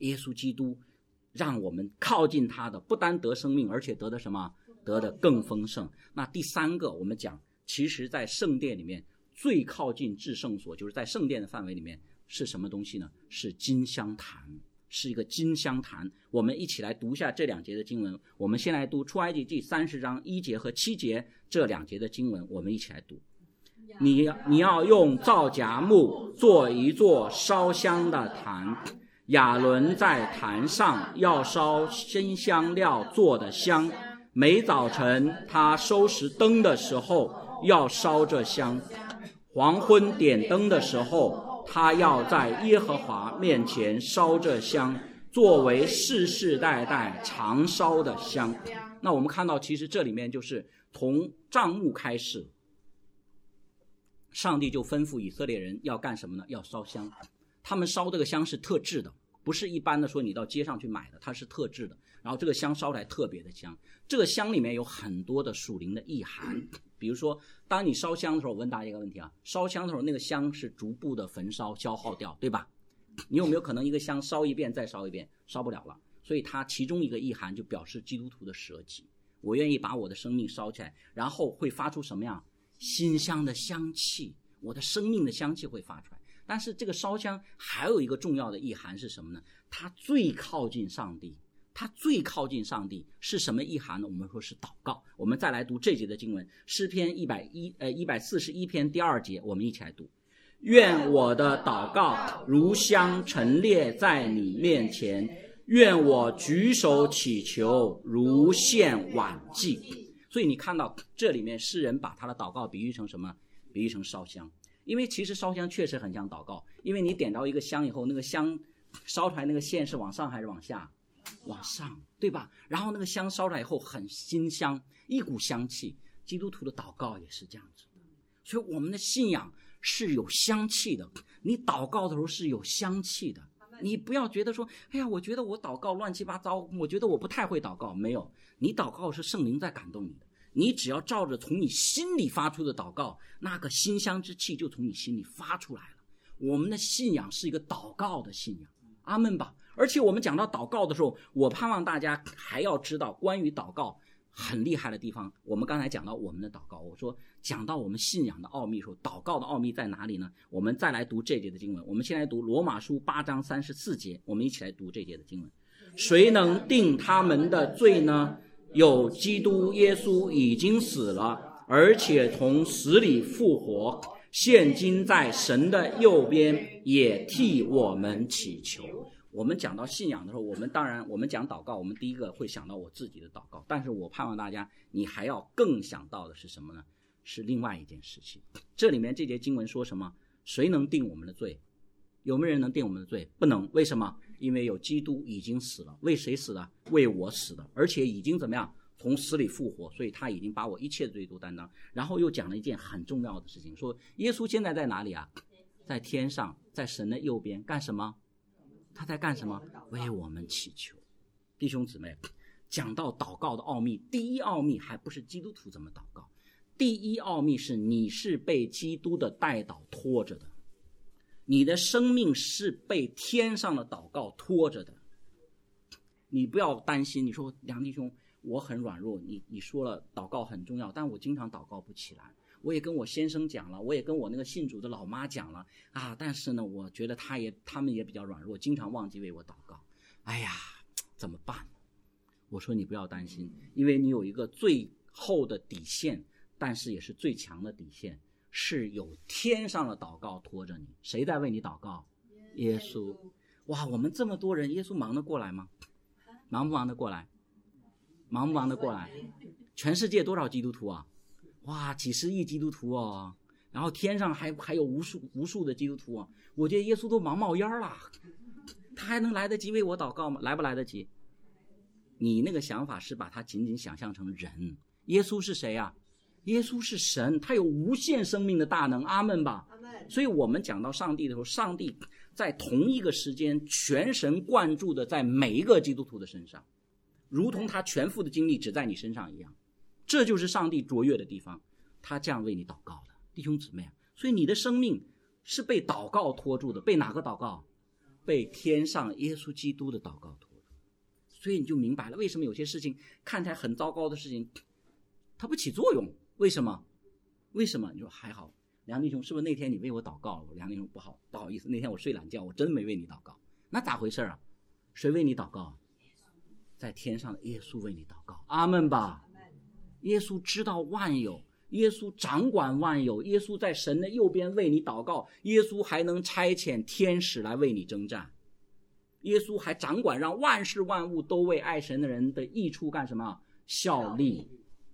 耶稣基督让我们靠近他的，不单得生命，而且得的什么？得的更丰盛。那第三个，我们讲，其实在圣殿里面最靠近至圣所，就是在圣殿的范围里面是什么东西呢？是金香坛，是一个金香坛。我们一起来读一下这2节的经文。我们先来读出埃及记30章1节和7节这2节的经文，我们一起来读。你要用皂荚木做一座烧香的坛，亚伦在坛上要烧新香料做的香，每早晨他收拾灯的时候要烧这香，黄昏点灯的时候他要在耶和华面前烧这香，作为世世代代常烧的香。那我们看到其实这里面就是从帐幕开始，上帝就吩咐以色列人要干什么呢？要烧香。他们烧这个香是特制的，不是一般的说你到街上去买的，它是特制的。然后这个香烧来特别的香，这个香里面有很多的属灵的意涵。比如说当你烧香的时候，我问大家一个问题啊，烧香的时候那个香是逐步的焚烧消耗掉，对吧？你有没有可能一个香烧一遍再烧一遍，烧不了了？所以它其中一个意涵就表示基督徒的舍己，我愿意把我的生命烧起来，然后会发出什么样馨香的香气，我的生命的香气会发出来。但是这个烧香还有一个重要的意涵是什么呢？它最靠近上帝。它最靠近上帝是什么意涵呢？我们说是祷告。我们再来读这节的经文，诗篇141篇第2节，我们一起来读。愿我的祷告如香陈列在你面前，愿我举手祈求如献晚祭。所以你看到这里面诗人把他的祷告比喻成什么？比喻成烧香。因为其实烧香确实很像祷告，因为你点到一个香以后，那个香烧出来那个线是往上还是往下？往上，对吧？然后那个香烧出来以后很馨香，一股香气。基督徒的祷告也是这样子的，所以我们的信仰是有香气的。你祷告的时候是有香气的，你不要觉得说，哎呀，我觉得我祷告乱七八糟，我觉得我不太会祷告。没有，你祷告是圣灵在感动你的，你只要照着从你心里发出的祷告，那个馨香之气就从你心里发出来了。我们的信仰是一个祷告的信仰，阿们吧。而且我们讲到祷告的时候，我盼望大家还要知道关于祷告很厉害的地方。我们刚才讲到我们的祷告，我说讲到我们信仰的奥秘的时候，祷告的奥秘在哪里呢？我们再来读这节的经文。我们先来读罗马书8章34节，我们一起来读这节的经文。谁能定他们的罪呢？有基督耶稣已经死了，而且从死里复活，现今在神的右边，也替我们祈求。我们讲到信仰的时候，我们讲祷告，我们第一个会想到我自己的祷告，但是我盼望大家你还要更想到的是什么呢？是另外一件事情。这里面这节经文说什么？谁能定我们的罪？有没有人能定我们的罪？不能。为什么？因为有基督已经死了。为谁死的？为我死的，而且已经怎么样？从死里复活，所以他已经把我一切的罪都担当。然后又讲了一件很重要的事情，说耶稣现在在哪里啊？在天上，在神的右边，干什么？他在干什么？为我们祈求。弟兄姊妹，讲到祷告的奥秘，第一奥秘还不是基督徒怎么祷告，第一奥秘是你是被基督的代祷拖着的，你的生命是被天上的祷告拖着的。你不要担心，你说梁弟兄我很软弱，你说了祷告很重要，但我经常祷告不起来。我也跟我先生讲了，我也跟我那个信主的老妈讲了啊，但是呢，我觉得他们也比较软弱，经常忘记为我祷告。哎呀，怎么办？我说你不要担心，因为你有一个最厚的底线，但是也是最强的底线，是有天上的祷告拖着你。谁在为你祷告？耶稣。哇，我们这么多人，耶稣忙得过来吗？忙不忙得过来？忙不忙得过来？全世界多少基督徒啊？哇，几十亿基督徒哦，然后天上还有无数的基督徒啊！我觉得耶稣都忙冒烟了，他还能来得及为我祷告吗？来不来得及？你那个想法是把他仅仅想象成人。耶稣是谁啊？耶稣是神，他有无限生命的大能，阿们吧。所以我们讲到上帝的时候，上帝在同一个时间全神贯注的在每一个基督徒的身上，如同他全副的精力只在你身上一样。这就是上帝卓越的地方，他这样为你祷告的，弟兄姊妹。所以你的生命是被祷告拖住的，被哪个祷告？ 被天上耶稣基督的祷告托住。所以你就明白了为什么有些事情看起来很糟糕的事情它不起作用。为什么？你说还好，梁弟兄是不是那天你为我祷告了？梁弟兄不好意思，那天我睡懒觉，我真没为你祷告。那咋回事啊？谁为你祷告啊？在天上的耶稣为你祷告。阿们吧。耶稣知道万有，耶稣掌管万有，耶稣在神的右边为你祷告，耶稣还能差遣天使来为你征战，耶稣还掌管让万事万物都为爱神的人的益处干什么？效力。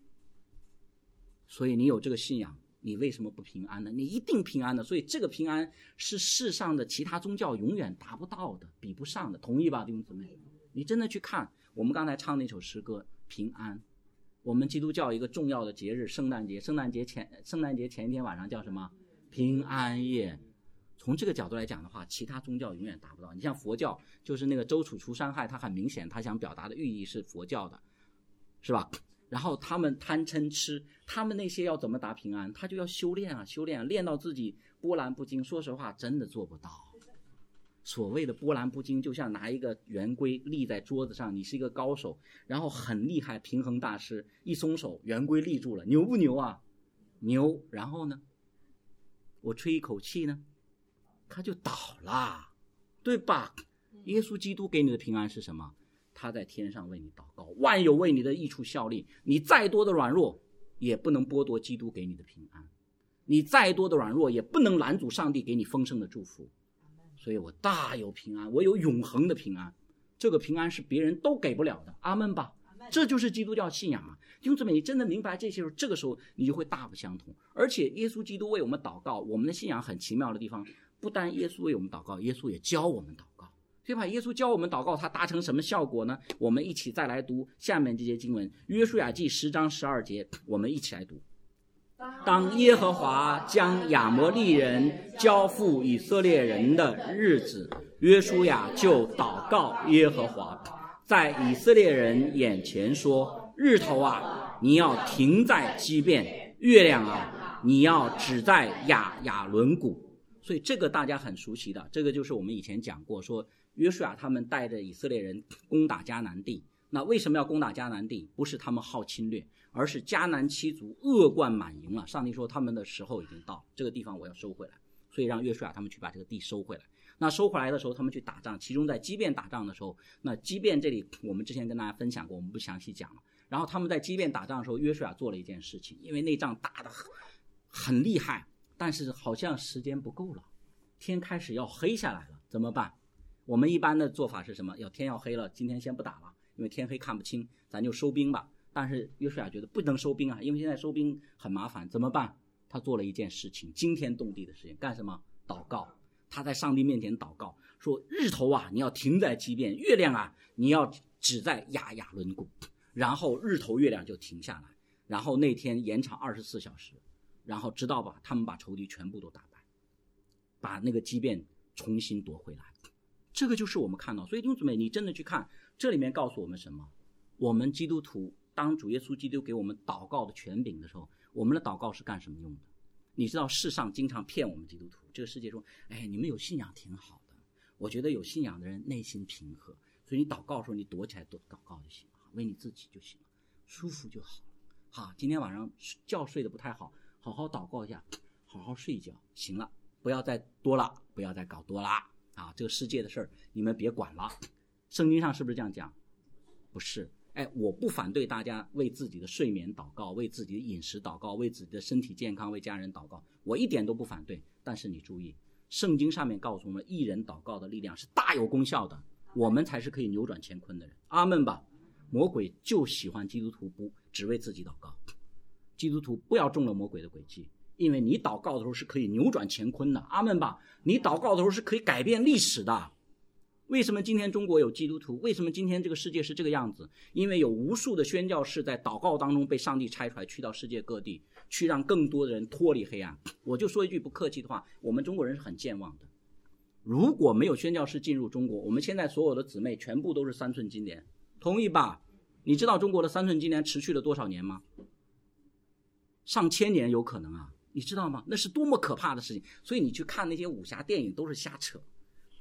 所以你有这个信仰，你为什么不平安呢？你一定平安的。所以这个平安是世上的其他宗教永远达不到的，比不上的，同意吧弟兄姊妹？你真的去看我们刚才唱那首诗歌平安，我们基督教一个重要的节日圣诞节前一天晚上叫什么？平安夜。从这个角度来讲的话，其他宗教永远达不到。你像佛教，就是那个周处除三害，它很明显他想表达的寓意是佛教的，是吧？然后他们贪嗔痴，他们那些要怎么达平安？他就要修炼啊，练到自己波澜不惊。说实话真的做不到。所谓的波澜不惊，就像拿一个圆规立在桌子上，你是一个高手，然后很厉害平衡大师，一松手圆规立住了，牛不牛啊？牛。然后呢，我吹一口气呢，他就倒了，对吧？耶稣基督给你的平安是什么？他在天上为你祷告，万有为你的益处效力。你再多的软弱也不能剥夺基督给你的平安，你再多的软弱也不能拦阻上帝给你丰盛的祝福。所以我大有平安，我有永恒的平安，这个平安是别人都给不了的。阿们吧。这就是基督教信仰啊！弟兄姊妹，你真的明白这些时候，这个时候你就会大不相同。而且耶稣基督为我们祷告，我们的信仰很奇妙的地方，不单耶稣为我们祷告，耶稣也教我们祷告，对吧？耶稣教我们祷告，他达成什么效果呢？我们一起再来读下面这些经文，约书亚记10章12节，我们一起来读。当耶和华将亚摩利人交付以色列人的日子，约书亚就祷告耶和华，在以色列人眼前说：日头啊，你要停在基遍；月亮啊，你要止在亚伦谷。所以这个大家很熟悉的，这个就是我们以前讲过，说约书亚他们带着以色列人攻打迦南地。那为什么要攻打迦南地？不是他们好侵略，而是迦南七族恶贯满盈了。上帝说他们的时候已经到，这个地方我要收回来，所以让约书亚他们去把这个地收回来。那收回来的时候，他们去打仗，其中在基遍打仗的时候，那基遍这里我们之前跟大家分享过，我们不详细讲了。然后他们在基遍打仗的时候，约书亚做了一件事情，因为那仗打得很厉害，但是好像时间不够了，天开始要黑下来了，怎么办？我们一般的做法是什么？天要黑了，今天先不打了，因为天黑看不清，咱就收兵吧。但是约书亚觉得不能收兵啊，因为现在收兵很麻烦，怎么办？他做了一件事情，惊天动地的事情，干什么？祷告。他在上帝面前祷告，说：日头啊，你要停在基遍；月亮啊，你要止在亚伦谷。然后日头月亮就停下来，然后那天延长24小时，然后直到他们把仇敌全部都打败，把那个基遍重新夺回来。这个就是我们看到。所以弟兄姊妹，你真的去看，这里面告诉我们什么？我们基督徒当主耶稣基督给我们祷告的权柄的时候，我们的祷告是干什么用的？你知道世上经常骗我们基督徒，这个世界说，你们有信仰挺好的，我觉得有信仰的人内心平和，所以你祷告的时候你躲起来祷告就行了，为你自己就行了，舒服就好了。好，今天晚上觉睡得不太好，好好祷告一下，好好睡一觉，行了，不要再多了，不要再搞多了啊！这个世界的事儿你们别管了。圣经上是不是这样讲？不是。我不反对大家为自己的睡眠祷告，为自己的饮食祷告，为自己的身体健康，为家人祷告，我一点都不反对。但是你注意，圣经上面告诉我们，义人祷告的力量是大有功效的，我们才是可以扭转乾坤的人。阿们吧。魔鬼就喜欢基督徒不只为自己祷告，基督徒不要中了魔鬼的诡计，因为你祷告的时候是可以扭转乾坤的。阿们吧。你祷告的时候是可以改变历史的。为什么今天中国有基督徒？为什么今天这个世界是这个样子？因为有无数的宣教士在祷告当中被上帝拆出来，去到世界各地，去让更多的人脱离黑暗。我就说一句不客气的话，我们中国人是很健忘的。如果没有宣教士进入中国，我们现在所有的姊妹全部都是3寸金莲，同意吧？你知道中国的3寸金莲持续了多少年吗？上千年有可能啊，你知道吗？那是多么可怕的事情。所以你去看那些武侠电影都是瞎扯。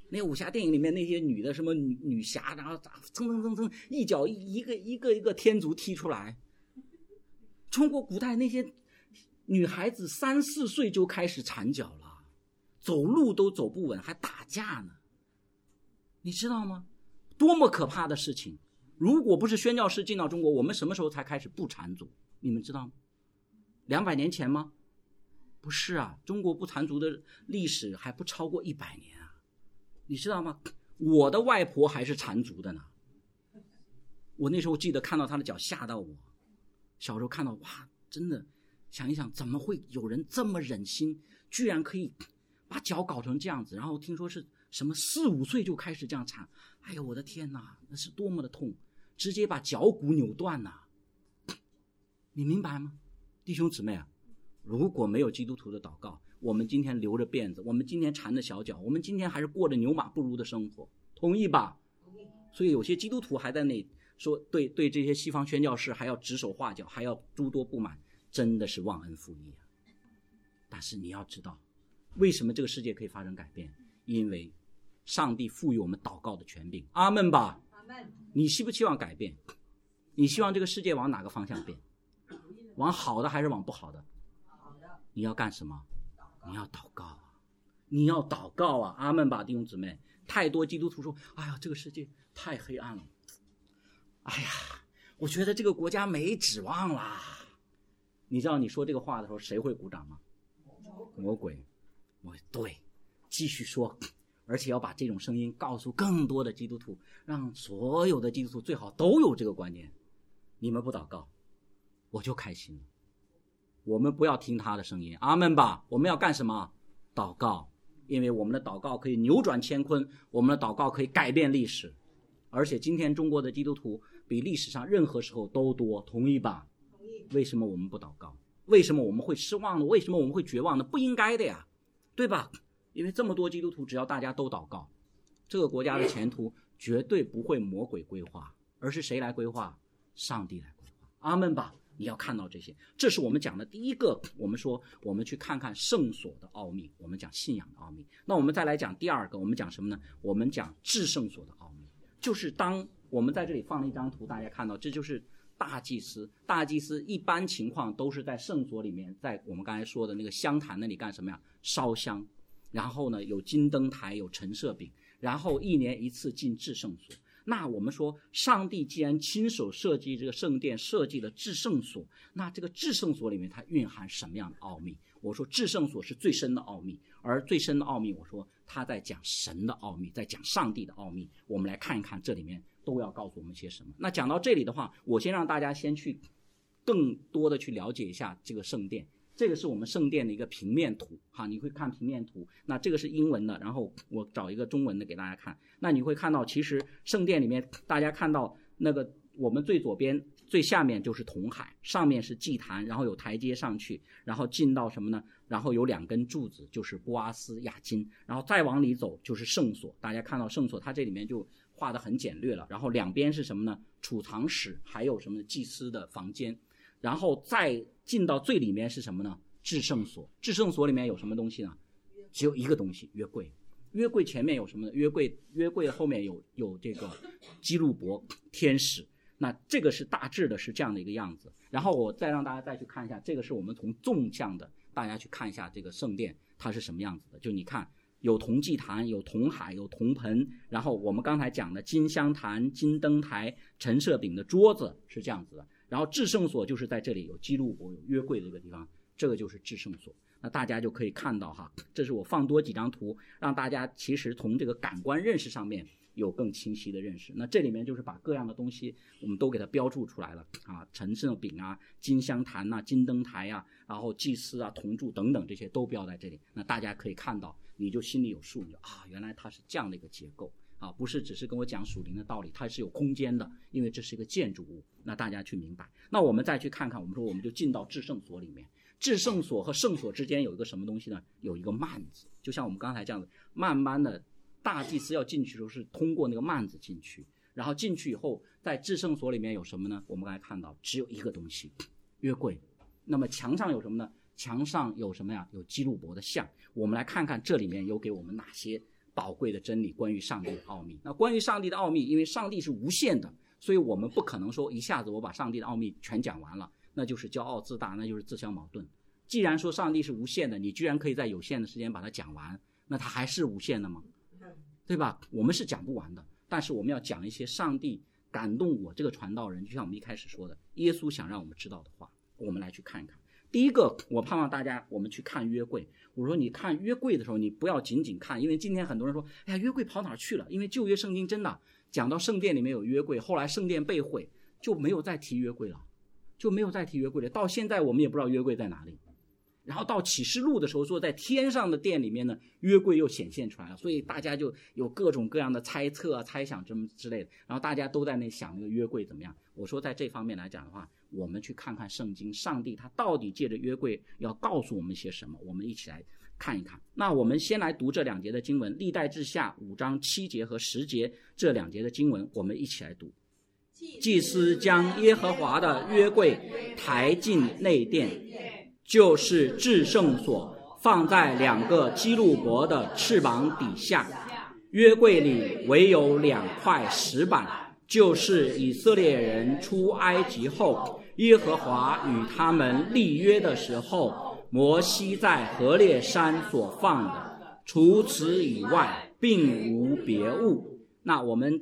那武侠电影里面那些女的什么女侠，然后蹭蹭蹭蹭一脚一个天竺踢出来。中国古代那些女孩子3、4岁就开始缠脚了，走路都走不稳，还打架呢。你知道吗？多么可怕的事情！如果不是宣教士进到中国，我们什么时候才开始不缠足？你们知道吗？200年前吗？不是啊，中国不缠足的历史还不超过100年啊。你知道吗？我的外婆还是缠足的呢。我那时候记得看到她的脚吓到我，小时候看到哇，真的想一想，怎么会有人这么忍心，居然可以把脚搞成这样子？然后听说是什么4、5岁就开始这样缠，哎呦我的天哪，那是多么的痛，直接把脚骨扭断呐！你明白吗？弟兄姊妹啊，如果没有基督徒的祷告，我们今天留着辫子，我们今天缠着小脚，我们今天还是过着牛马不如的生活，同意吧？所以有些基督徒还在那说对这些西方宣教士还要指手画脚，还要诸多不满，真的是忘恩负义啊！但是你要知道，为什么这个世界可以发生改变？因为上帝赋予我们祷告的权柄。阿们吧！阿们。你希不希望改变？你希望这个世界往哪个方向变？往好的还是往不好的？好的。你要干什么？你要祷告啊！你要祷告啊！阿们吧，弟兄姊妹。太多基督徒说：“哎呀，这个世界太黑暗了。哎呀，我觉得这个国家没指望啦。”你知道你说这个话的时候，谁会鼓掌吗？魔鬼。对，继续说，而且要把这种声音告诉更多的基督徒，让所有的基督徒最好都有这个观念。你们不祷告，我就开心了。我们不要听他的声音，阿们吧。我们要干什么？祷告，因为我们的祷告可以扭转乾坤，我们的祷告可以改变历史。而且今天中国的基督徒比历史上任何时候都多，同意吧？同意。为什么我们不祷告？为什么我们会失望呢？为什么我们会绝望呢？不应该的呀，对吧？因为这么多基督徒，只要大家都祷告，这个国家的前途绝对不会魔鬼规划，而是谁来规划？上帝来规划。阿们吧。你要看到这些，这是我们讲的第一个。我们说我们去看看圣所的奥秘，我们讲信仰的奥秘。那我们再来讲第二个，我们讲什么呢？我们讲至圣所的奥秘。就是当我们在这里放了一张图，大家看到这就是大祭司。大祭司一般情况都是在圣所里面，在我们刚才说的那个香坛那里干什么呀？烧香。然后呢，有金灯台，有陈设饼，然后1年1次进至圣所。那我们说，上帝既然亲手设计这个圣殿，设计了至圣所，那这个至圣所里面它蕴含什么样的奥秘？我说至圣所是最深的奥秘，而最深的奥秘，我说他在讲神的奥秘，在讲上帝的奥秘。我们来看一看这里面都要告诉我们些什么。那讲到这里的话，我先让大家先去更多的去了解一下这个圣殿。这个是我们圣殿的一个平面图，哈，你会看平面图。那这个是英文的，然后我找一个中文的给大家看。那你会看到，其实圣殿里面，大家看到那个我们最左边、最下面就是铜海，上面是祭坛，然后有台阶上去，然后进到什么呢？然后有2根柱子，就是波阿斯、亚金，然后再往里走就是圣所。大家看到圣所，它这里面就画得很简略了。然后两边是什么呢？储藏室，还有什么祭司的房间。然后再进到最里面是什么呢？至圣所。至圣所里面有什么东西呢？只有一个东西，约柜。约柜前面有什么呢？约柜后面有这个基路伯天使。那这个是大致的是这样的一个样子。然后我再让大家再去看一下，这个是我们从纵向的，大家去看一下这个圣殿它是什么样子的。就你看，有铜祭坛，有铜海，有铜盆，然后我们刚才讲的金香坛、金灯台、陈设饼的桌子是这样子的。然后至圣所就是在这里有基路伯、有约柜的一个地方，这个就是至圣所。那大家就可以看到哈，这是我放多几张图，让大家其实从这个感官认识上面有更清晰的认识。那这里面就是把各样的东西我们都给它标注出来了啊，陈设饼啊、金香坛啊、金灯台啊，然后祭司啊、铜柱等等，这些都标在这里。那大家可以看到，你就心里有数，你就原来它是这样的一个结构啊，不是只是跟我讲属灵的道理，它是有空间的，因为这是一个建筑物。那大家去明白。那我们再去看看，我们说我们就进到至圣所里面。至圣所和圣所之间有一个什么东西呢？有一个幔子，就像我们刚才这样子，慢慢的大祭司要进去的时候是通过那个幔子进去，然后进去以后，在至圣所里面有什么呢？我们刚才看到只有一个东西，约柜。那么墙上有什么呢？墙上有什么呀？有基路伯的像。我们来看看这里面有给我们哪些宝贵的真理，关于上帝的奥秘。那关于上帝的奥秘，因为上帝是无限的，所以我们不可能说一下子我把上帝的奥秘全讲完了，那就是骄傲自大，那就是自相矛盾。既然说上帝是无限的，你居然可以在有限的时间把它讲完，那它还是无限的吗？对吧？我们是讲不完的，但是我们要讲一些上帝感动我这个传道人，就像我们一开始说的，耶稣想让我们知道的话，我们来去看一看。第一个，我盼望大家我们去看约柜。我说你看约柜的时候，你不要仅仅看，因为今天很多人说，哎呀，约柜跑哪儿去了？因为旧约圣经真的讲到圣殿里面有约柜，后来圣殿被毁，就没有再提约柜了，到现在我们也不知道约柜在哪里。然后到启示录的时候说在天上的殿里面呢，约柜又显现出来了，所以大家就有各种各样的猜测啊、猜想之类的，然后大家都在那想那个约柜怎么样。我说在这方面来讲的话，我们去看看圣经，上帝他到底借着约柜要告诉我们些什么，我们一起来看一看。那我们先来读这2节的经文，历代志下5章7节和10节这2节的经文，我们一起来读。祭司将耶和华的约柜抬进内殿，就是至圣所，放在2个基路伯的翅膀底下。约柜里唯有2块石板，就是以色列人出埃及后，耶和华与他们立约的时候，摩西在何烈山所放的，除此以外并无别物。那我们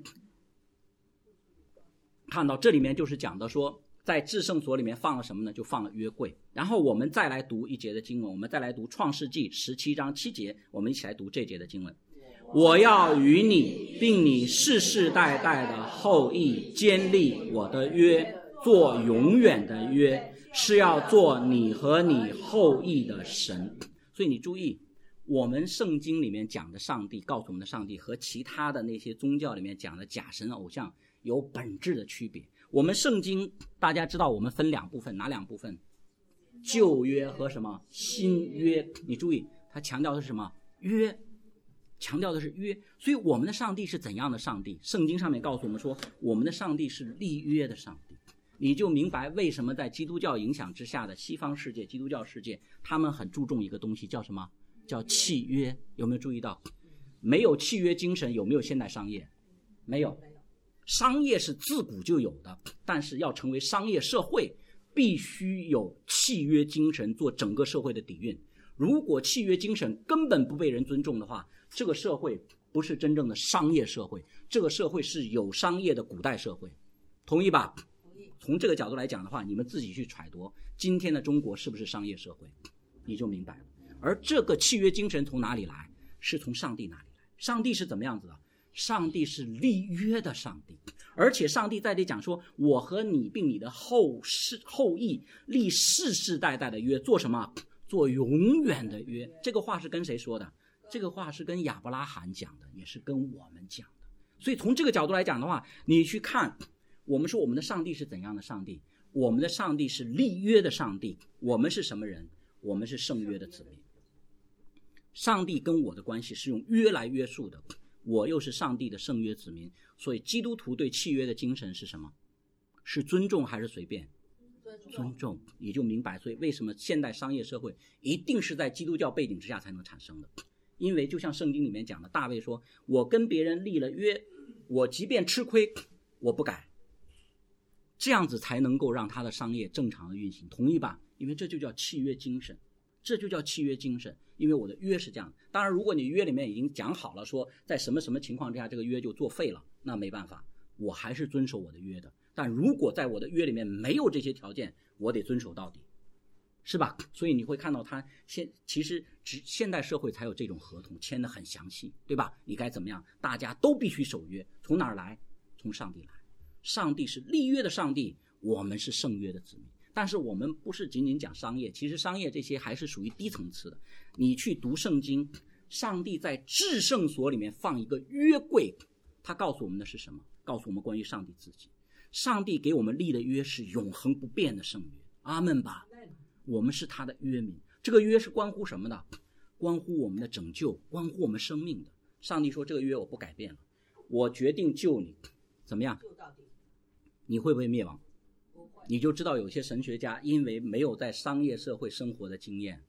看到这里面就是讲的说，在至圣所里面放了什么呢？就放了约柜。然后我们再来读一节的经文，我们再来读创世纪17章7节，我们一起来读这节的经文。我要与你并你世世代代的后裔坚立我的约，做永远的约，是要做你和你后裔的神。所以你注意，我们圣经里面讲的上帝，告诉我们的上帝和其他的那些宗教里面讲的假神偶像有本质的区别。我们圣经大家知道我们分2部分，哪2部分？旧约和什么？新约。你注意，他强调的是什么？约，强调的是约。所以我们的上帝是怎样的上帝？圣经上面告诉我们说，我们的上帝是立约的上帝。你就明白为什么在基督教影响之下的西方世界，基督教世界，他们很注重一个东西，叫什么？叫契约。有没有注意到？没有契约精神，有没有现代商业？没有。商业是自古就有的，但是要成为商业社会，必须有契约精神做整个社会的底蕴。如果契约精神根本不被人尊重的话，这个社会不是真正的商业社会，这个社会是有商业的古代社会。同意吧？从这个角度来讲的话，你们自己去揣度今天的中国是不是商业社会，你就明白了。而这个契约精神从哪里来？是从上帝那里来。上帝是怎么样子的？上帝是立约的上帝，而且上帝在这里讲说，我和你并你的后裔立世世代代的约，做什么？做永远的约。这个话是跟谁说的？这个话是跟亚伯拉罕讲的，也是跟我们讲的。所以从这个角度来讲的话，你去看，我们说我们的上帝是怎样的上帝？我们的上帝是立约的上帝。我们是什么人？我们是圣约的子民。上帝跟我的关系是用约来约束的，我又是上帝的圣约子民。所以基督徒对契约的精神是什么？是尊重还是随便？尊重。你就明白，所以为什么现代商业社会一定是在基督教背景之下才能产生的。因为就像圣经里面讲的，大卫说，我跟别人立了约，我即便吃亏我不改，这样子才能够让他的商业正常的运行。同意吧？因为这就叫契约精神，这就叫契约精神。因为我的约是这样，当然如果你约里面已经讲好了说在什么什么情况之下这个约就作废了，那没办法，我还是遵守我的约的。但如果在我的约里面没有这些条件，我得遵守到底，是吧？所以你会看到他其实现代社会才有这种合同签得很详细，对吧？你该怎么样，大家都必须守约。从哪儿来？从上帝来。上帝是立约的上帝，我们是圣约的子民。但是我们不是仅仅讲商业，其实商业这些还是属于低层次的。你去读圣经，上帝在至圣所里面放一个约柜，他告诉我们的是什么？告诉我们关于上帝自己。上帝给我们立的约是永恒不变的圣约，阿们吧。我们是他的约民，这个约是关乎什么的？关乎我们的拯救，关乎我们生命的。上帝说这个约我不改变了，我决定救你，怎么样？你会不会灭亡？你就知道有些神学家因为没有在商业社会生活的经验，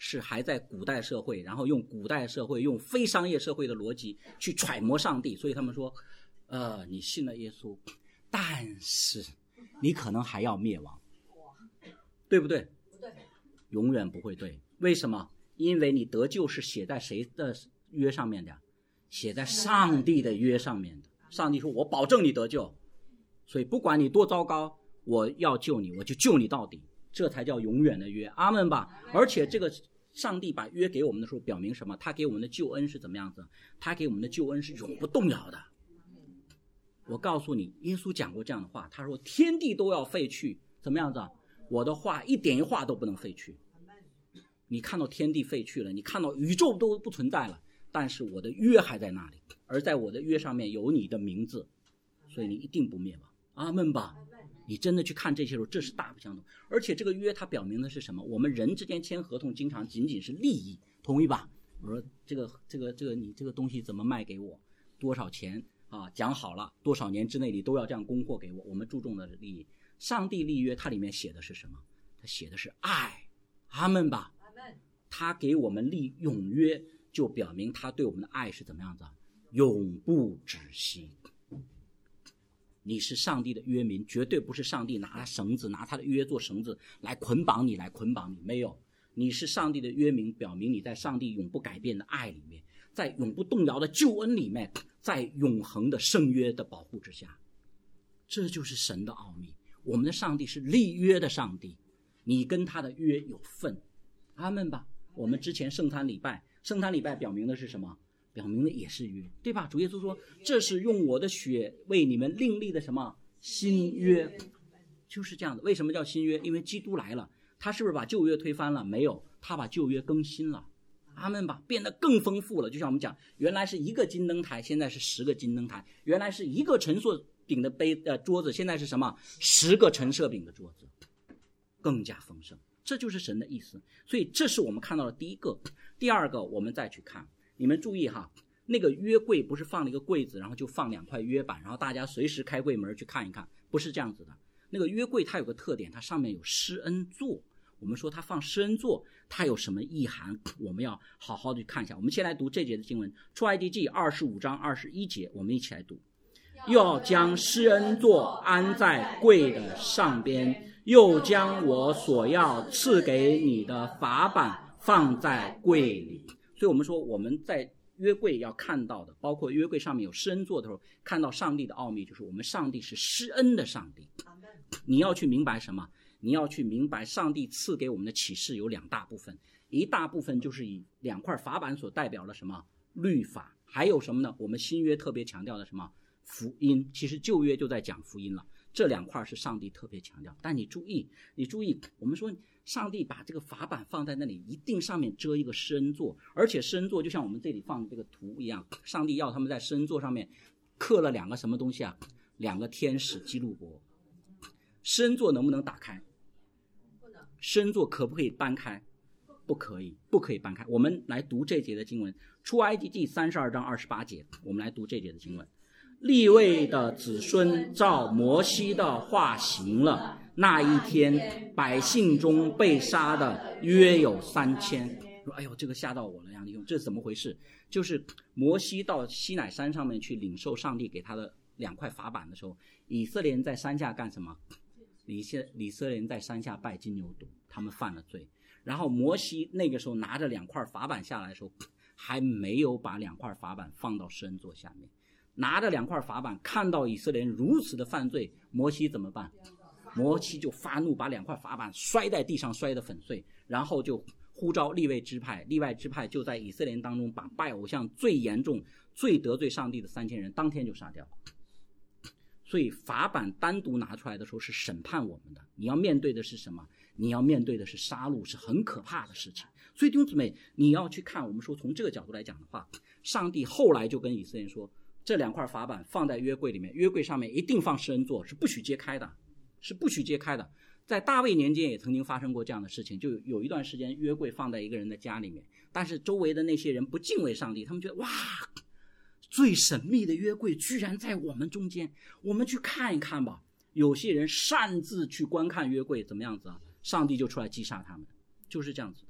是还在古代社会，然后用古代社会用非商业社会的逻辑去揣摩上帝，所以他们说你信了耶稣，但是你可能还要灭亡，对不对？ 不对， 永远不会对。为什么？因为你得救是写在谁的约上面的？写在上帝的约上面的。上帝说我保证你得救，所以不管你多糟糕，我要救你，我就救你到底，这才叫永远的约。阿们吧。而且这个上帝把约给我们的时候表明什么？他给我们的救恩是怎么样子？他给我们的救恩是永不动摇的。我告诉你，耶稣讲过这样的话，他说天地都要废去，怎么样子啊？我的话一点一画都不能废去。你看到天地废去了，你看到宇宙都不存在了，但是我的约还在那里，而在我的约上面有你的名字，所以你一定不灭亡。阿们吧。你真的去看这些时候，这是大不相同。而且这个约它表明的是什么？我们人之间签合同经常仅仅是利益，同意吧？我说这个你这个东西怎么卖给我，多少钱啊？讲好了多少年之内你都要这样供货给我，我们注重的利益。上帝立约它里面写的是什么？它写的是爱。阿们吧。他给我们立永约，就表明他对我们的爱是怎么样子？永不止息。你是上帝的约民，绝对不是上帝拿绳子，拿他的约做绳子来捆绑你，没有。你是上帝的约民，表明你在上帝永不改变的爱里面，在永不动摇的救恩里面，在永恒的圣约的保护之下。这就是神的奥秘。我们的上帝是立约的上帝，你跟他的约有份。阿们吧。我们之前圣餐礼拜表明的是什么？表明的也是约，对吧？主耶稣说这是用我的血为你们另立的什么新约，就是这样的。为什么叫新约？因为基督来了，他是不是把旧约推翻了？没有，他把旧约更新了。阿们吧。变得更丰富了。就像我们讲，原来是一个金灯台，现在是10个金灯台；原来是一个陈设饼的桌子，现在是什么？10个陈设饼的桌子，更加丰盛。这就是神的意思。所以这是我们看到的第一个。第二个我们再去看，你们注意哈，那个约柜不是放了一个柜子，然后就放2块约板，然后大家随时开柜门去看一看，不是这样子的。那个约柜它有个特点，它上面有施恩座。我们说它放施恩座，它有什么意涵？我们要好好的去看一下。我们先来读这节的经文，出埃及记25章21节，我们一起来读。要将施恩座安在柜的上边，又将我所要赐给你的法版放在柜里。所以我们说我们在约柜要看到的，包括约柜上面有施恩座的时候，看到上帝的奥秘，就是我们上帝是施恩的上帝。你要去明白什么？你要去明白上帝赐给我们的启示有2大部分，一大部分就是以2块法版所代表了什么？律法。还有什么呢？我们新约特别强调的什么？福音。其实旧约就在讲福音了，这2块是上帝特别强调。但你注意，我们说上帝把这个法版放在那里，一定上面遮一个施恩座，而且施恩座就像我们这里放的这个图一样，上帝要他们在施恩座上面刻了2个什么东西啊？2个天使基路伯。施恩座能不能打开？施恩座可不可以搬开？不可以搬开。我们来读这节的经文，出埃及记32章28节，我们来读这节的经文。利未的子孙照摩西的话行了，那一天百姓中被杀的约有3000。说哎呦，这个吓到我了，杨弟兄，这是怎么回事？就是摩西到西乃山上面去领受上帝给他的2块法版的时候，以色列人在山下干什么？以色列人在山下拜金牛犊，他们犯了罪。然后摩西那个时候拿着2块法版下来的时候，还没有把2块法版放到施恩座下面，拿着2块法版，看到以色列人如此的犯罪，摩西怎么办？摩西就发怒，把2块法版摔在地上，摔得粉碎，然后就呼召利未支派，利未支派就在以色列人当中把拜偶像最严重、最得罪上帝的3000人当天就杀掉。所以法版单独拿出来的时候是审判我们的，你要面对的是什么？你要面对的是杀戮，是很可怕的事情。所以弟兄姊妹，你要去看，我们说从这个角度来讲的话，上帝后来就跟以色列人说，这2块法版放在约柜里面，约柜上面一定放施恩座，是不许揭开的，是不许揭开的。在大卫年间也曾经发生过这样的事情，就有一段时间约柜放在一个人的家里面，但是周围的那些人不敬畏上帝，他们觉得哇，最神秘的约柜居然在我们中间，我们去看一看吧。有些人擅自去观看约柜，怎么样子啊？上帝就出来击杀他们，就是这样子的。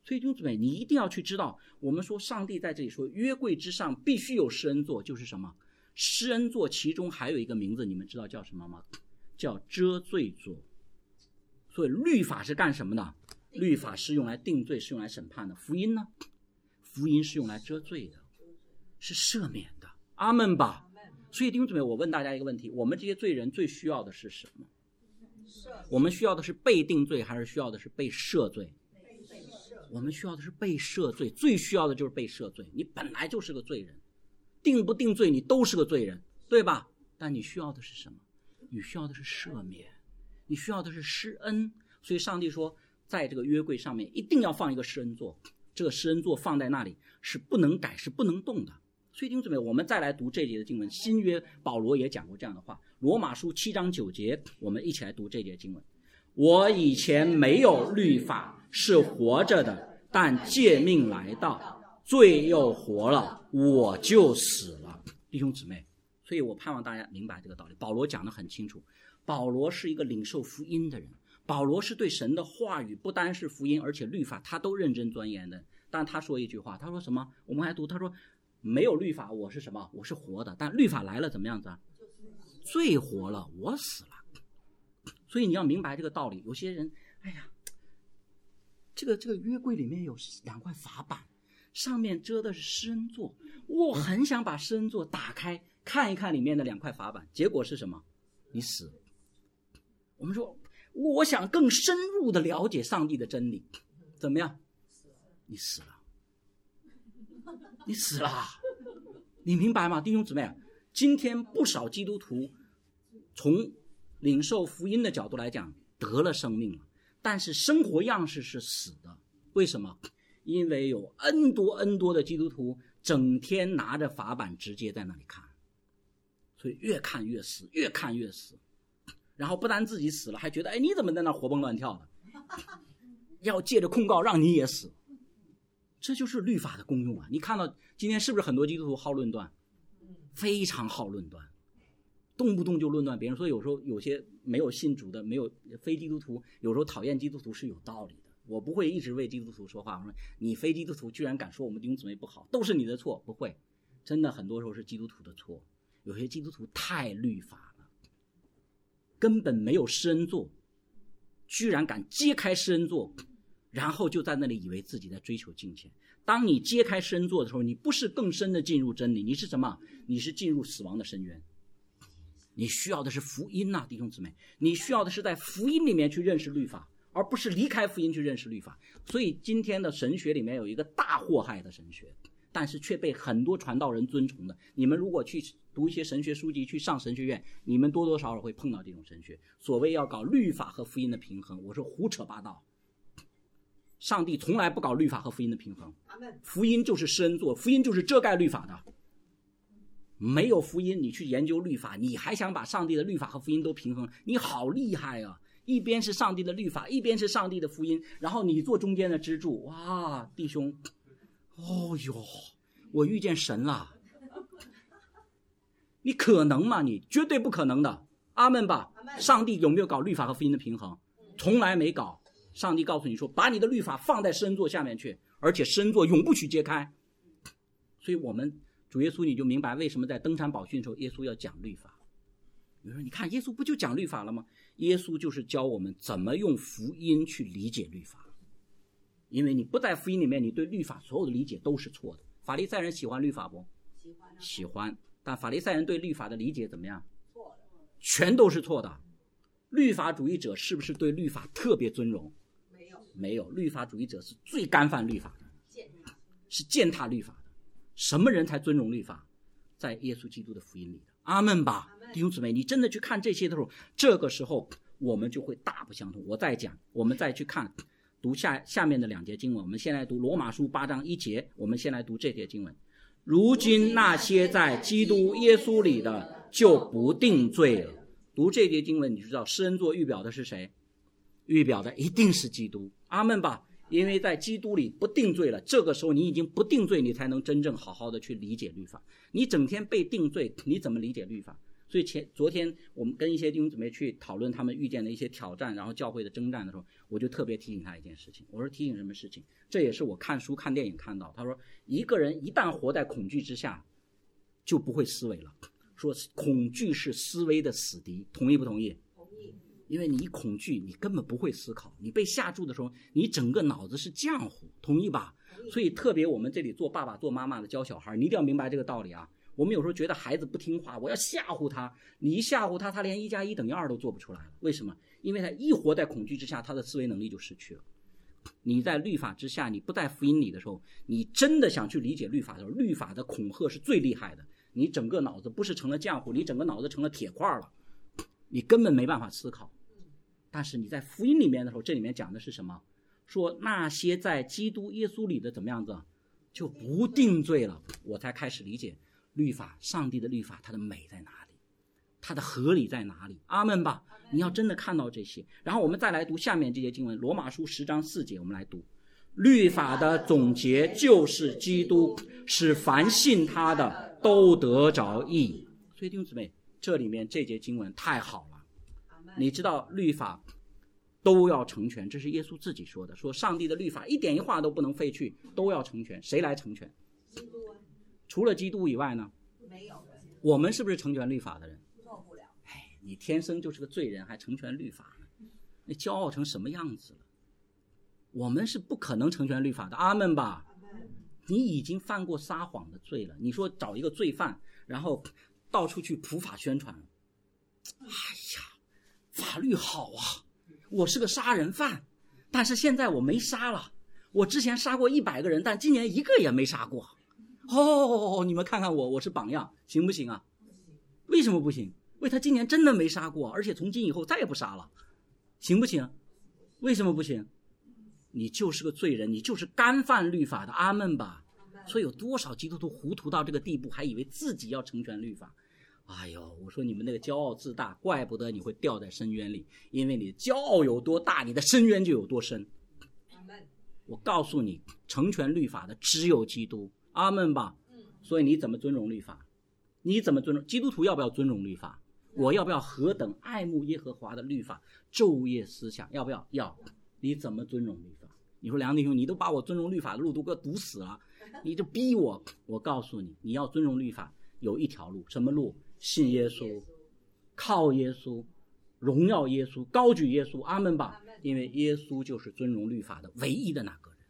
所以弟兄姊妹，你一定要去知道，我们说上帝在这里说约柜之上必须有施恩座，就是什么？施恩座其中还有一个名字，你们知道叫什么吗？叫遮罪座。所以律法是干什么的？律法是用来定罪，是用来审判的。福音呢？福音是用来遮罪的，是赦免的。阿们吧。所以弟兄姊妹，我问大家一个问题，我们这些罪人最需要的是什么？我们需要的是被定罪，还是需要的是被赦罪？我们需要的是被赦罪，最需要的就是被赦罪。你本来就是个罪人，定不定罪你都是个罪人，对吧？但你需要的是什么？你需要的是赦免，你需要的是施恩。所以上帝说在这个约柜上面一定要放一个施恩座，这个施恩座放在那里是不能改，是不能动的。所以弟兄姊妹，我们再来读这节的经文，新约保罗也讲过这样的话，罗马书7章9节，我们一起来读这节经文。我以前没有律法，是活着的，但诫命来到，罪又活了，我就死了。弟兄姊妹，所以我盼望大家明白这个道理。保罗讲得很清楚，保罗是一个领受福音的人，保罗是对神的话语不单是福音，而且律法他都认真钻研的。但他说一句话，他说什么？我们来读，他说没有律法我是什么？我是活的，但律法来了怎么样子啊？罪活了，我死了。所以你要明白这个道理。有些人哎呀，这个约柜里面有2块法板，上面遮的是施恩座，我很想把施恩座打开看一看里面的2块法板，结果是什么？你死。我们说我想更深入的了解上帝的真理，怎么样？你死了，你死了。你明白吗？弟兄姊妹，今天不少基督徒从领受福音的角度来讲得了生命了，但是生活样式是死的。为什么？因为有 N 多的基督徒整天拿着法板直接在那里看，所以越看越死，越看越死。然后不但自己死了，还觉得哎，你怎么在那活蹦乱跳的？要借着控告让你也死。这就是律法的功用啊！你看到今天是不是很多基督徒好论断？非常好论断，动不动就论断别人。所以有时候有些没有信主的，没有非基督徒，有时候讨厌基督徒是有道理的。我不会一直为基督徒说话，我说你非基督徒居然敢说我们弟兄姊妹不好，都是你的错。不会，真的很多时候是基督徒的错。有些基督徒太律法了，根本没有施恩座，居然敢揭开施恩座，然后就在那里以为自己在追求敬虔。当你揭开施恩座的时候，你不是更深的进入真理，你是什么？你是进入死亡的深渊。你需要的是福音呐，弟兄姊妹，你需要的是在福音里面去认识律法，而不是离开福音去认识律法。所以今天的神学里面有一个大祸害的神学，但是却被很多传道人尊崇的。你们如果去读一些神学书籍，去上神学院，你们多多少少会碰到这种神学。所谓要搞律法和福音的平衡，我说胡扯八道。上帝从来不搞律法和福音的平衡，福音就是施恩座，福音就是遮盖律法的。没有福音，你去研究律法，你还想把上帝的律法和福音都平衡，你好厉害啊！一边是上帝的律法，一边是上帝的福音，然后你做中间的支柱。哇，弟兄，哦哟，我遇见神了！你可能吗？你绝对不可能的。阿们吧。上帝有没有搞律法和福音的平衡？从来没搞。上帝告诉你说，把你的律法放在施恩座下面去，而且施恩座永不许揭开。所以我们主耶稣，你就明白为什么在登山宝训的时候耶稣要讲律法。你说你看耶稣不就讲律法了吗？耶稣就是教我们怎么用福音去理解律法。因为你不在福音里面，你对律法所有的理解都是错的。法利赛人喜欢律法不？喜欢。但法利赛人对律法的理解怎么样？错的，全都是错的。律法主义者是不是对律法特别尊荣？没有，律法主义者是最干犯律法的，是践踏律法的。什么人才尊荣律法？在耶稣基督的福音里的。阿们吧。弟兄姊妹，你真的去看这些的时候，这个时候我们就会大不相同。我再讲，我们再去看读下面的2节经文。我们先来读罗马书8章1节，我们先来读这节经文。如今那些在基督耶稣里的就不定罪了。读这节经文你就知道施恩座预表的是谁？预表的一定是基督。阿们吧。因为在基督里不定罪了，这个时候你已经不定罪，你才能真正好好的去理解律法。你整天被定罪，你怎么理解律法？ 所以昨天我们跟一些弟兄姊妹去讨论他们遇见的一些挑战，然后教会的征战的时候，我就特别提醒他一件事情。我说提醒什么事情？这也是我看书看电影看到。他说一个人一旦活在恐惧之下，就不会思维了。说恐惧是思维的死敌，同意不同意？ 同意。 因为你一恐惧，你根本不会思考。你被吓住的时候，你整个脑子是浆糊，同意吧？所以特别我们这里做爸爸做妈妈的教小孩，你一定要明白这个道理啊。我们有时候觉得孩子不听话，我要吓唬他，你一吓唬他，他连1+1等于2都做不出来了。为什么？因为他一活在恐惧之下，他的思维能力就失去了。你在律法之下，你不在福音里的时候，你真的想去理解律法的时候，律法的恐吓是最厉害的。你整个脑子不是成了浆糊，你整个脑子成了铁块了，你根本没办法思考。但是你在福音里面的时候，这里面讲的是什么？说那些在基督耶稣里的怎么样子就不定罪了。我才开始理解律法，上帝的律法它的美在哪里，它的合理在哪里。阿们吧。你要真的看到这些，然后我们再来读下面这些经文，罗马书10章4节，我们来读。律法的总结就是基督，使凡信他的都得着义。所以弟兄姊妹，这里面这节经文太好了。你知道律法都要成全，这是耶稣自己说的，说上帝的律法一点一画都不能废去，都要成全。谁来成全？ 基督啊。 除了基督以外呢？ 没有。 我们是不是成全律法的人？ 做不了。 你天生就是个罪人，还成全律法呢？你骄傲成什么样子了？我们是不可能成全律法的。阿们吧。你已经犯过撒谎的罪了，你说找一个罪犯，然后到处去普法宣传。哎呀，法律好啊，我是个杀人犯，但是现在我没杀了，我之前杀过100个人，但今年一个也没杀过。你们看看我是榜样，行不行啊？为什么不行？因为他今年真的没杀过，而且从今以后再也不杀了，行不行？为什么不行？你就是个罪人，你就是干犯律法的。阿们吧。所以有多少基督徒糊涂到这个地步，还以为自己要成全律法。哎呦，我说你们那个骄傲自大，怪不得你会掉在深渊里，因为你骄傲有多大，你的深渊就有多深。我告诉你，成全律法的只有基督。阿们吧。所以你怎么尊荣律法？你怎么尊重基督徒？要不要尊荣律法？我要不要何等爱慕耶和华的律法，昼夜思想？要不要？要。你怎么尊荣律法？你说梁弟兄，你都把我尊荣律法的路都给我堵死了，你就逼我。我告诉你，你要尊荣律法有一条路，什么路？信耶稣，靠耶稣，荣耀耶稣，高举耶稣。阿们吧。因为耶稣就是尊荣律法的唯一的那个人。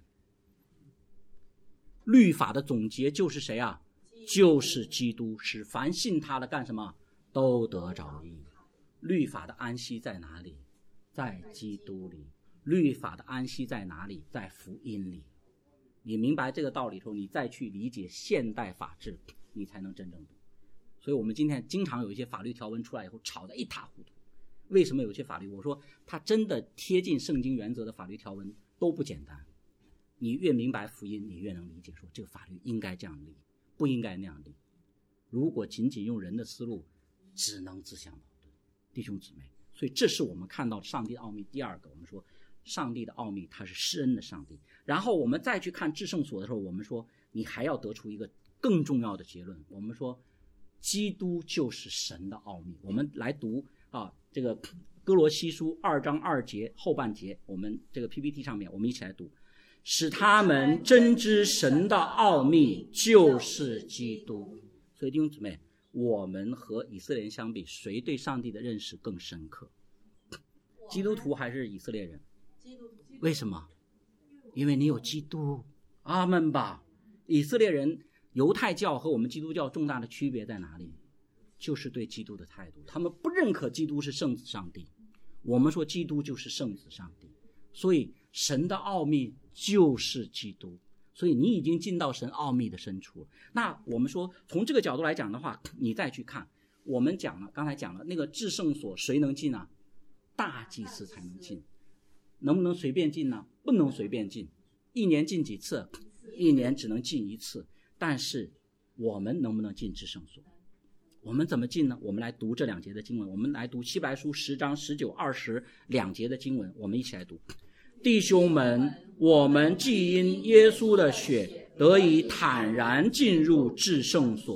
律法的总结就是谁啊？就是基督，使凡信他的干什么都得着义。律法的安息在哪里？在基督里。律法的安息在哪里？在福音里。你明白这个道理之后，你再去理解现代法治，你才能真正懂。所以我们今天经常有一些法律条文出来以后吵得一塌糊涂。为什么有些法律？我说它真的贴近圣经原则的法律条文都不简单。你越明白福音，你越能理解说这个法律应该这样立，不应该那样立。如果仅仅用人的思路，只能自相矛盾。弟兄姊妹，所以这是我们看到上帝的奥秘。第二个，我们说上帝的奥秘，他是施恩的上帝。然后我们再去看至圣所的时候，我们说你还要得出一个更重要的结论。我们说基督就是神的奥秘。我们来读这个哥罗西书2章2节后半节，我们这个 PPT 上面我们一起来读。使他们真知神的奥秘就是基督。所以弟兄姊妹，我们和以色列人相比，谁对上帝的认识更深刻？基督徒还是以色列人？为什么？因为你有基督。阿们吧。以色列人，犹太教和我们基督教重大的区别在哪里？就是对基督的态度。他们不认可基督是圣子上帝，我们说基督就是圣子上帝。所以神的奥秘就是基督。所以你已经进到神奥秘的深处了。那我们说从这个角度来讲的话，你再去看，我们讲了，刚才讲了那个至圣所谁能进啊？大祭司才能进。能不能随便进呢？不能随便进。一年进几次？一年只能进一次。但是我们能不能进至圣所？我们怎么进呢？我们来读这2节的经文。我们来读希伯来书10章19、20两节的经文，我们一起来读。弟兄们，我们既因耶稣的血得以坦然进入至圣所，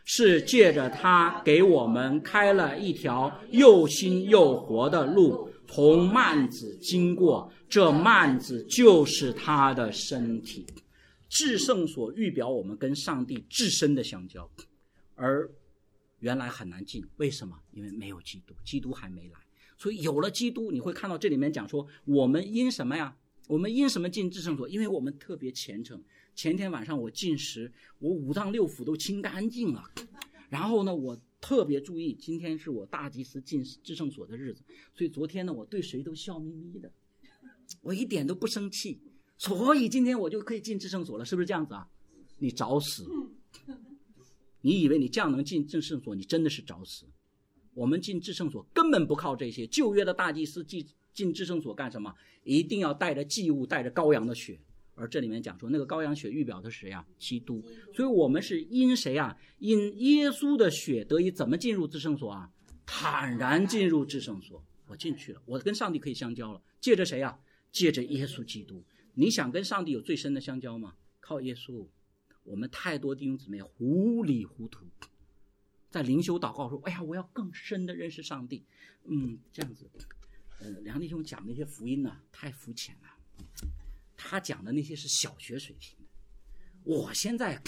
是借着他给我们开了一条又新又活的路，从幔子经过，这幔子就是他的身体。至圣所预表我们跟上帝至深的相交，而原来很难进，为什么？因为没有基督，基督还没来。所以有了基督，你会看到这里面讲说，我们因什么呀？我们因什么进至圣所？因为我们特别虔诚。前天晚上我进食，我五脏六腑都清干净了。然后呢，我特别注意，今天是我大祭司进至圣所的日子，所以昨天呢，我对谁都笑眯眯的，我一点都不生气，所以今天我就可以进至圣所了，是不是这样子啊？你找死！你以为你这样能进至圣所，你真的是找死。我们进至圣所根本不靠这些，旧约的大祭司进至圣所干什么？一定要带着祭物，带着羔羊的血。而这里面讲说，那个羔羊血预表的是谁啊？基督。所以我们是因谁啊？因耶稣的血得以怎么进入至圣所啊？坦然进入至圣所。我进去了，我跟上帝可以相交了。借着谁啊？借着耶稣基督。你想跟上帝有最深的相交吗？靠耶稣。我们太多弟兄姊妹糊里糊涂，在灵修祷告说，哎呀，我要更深的认识上帝。这样子，梁弟兄讲那些福音呢，太肤浅了。他讲的那些是小学水平的，我现在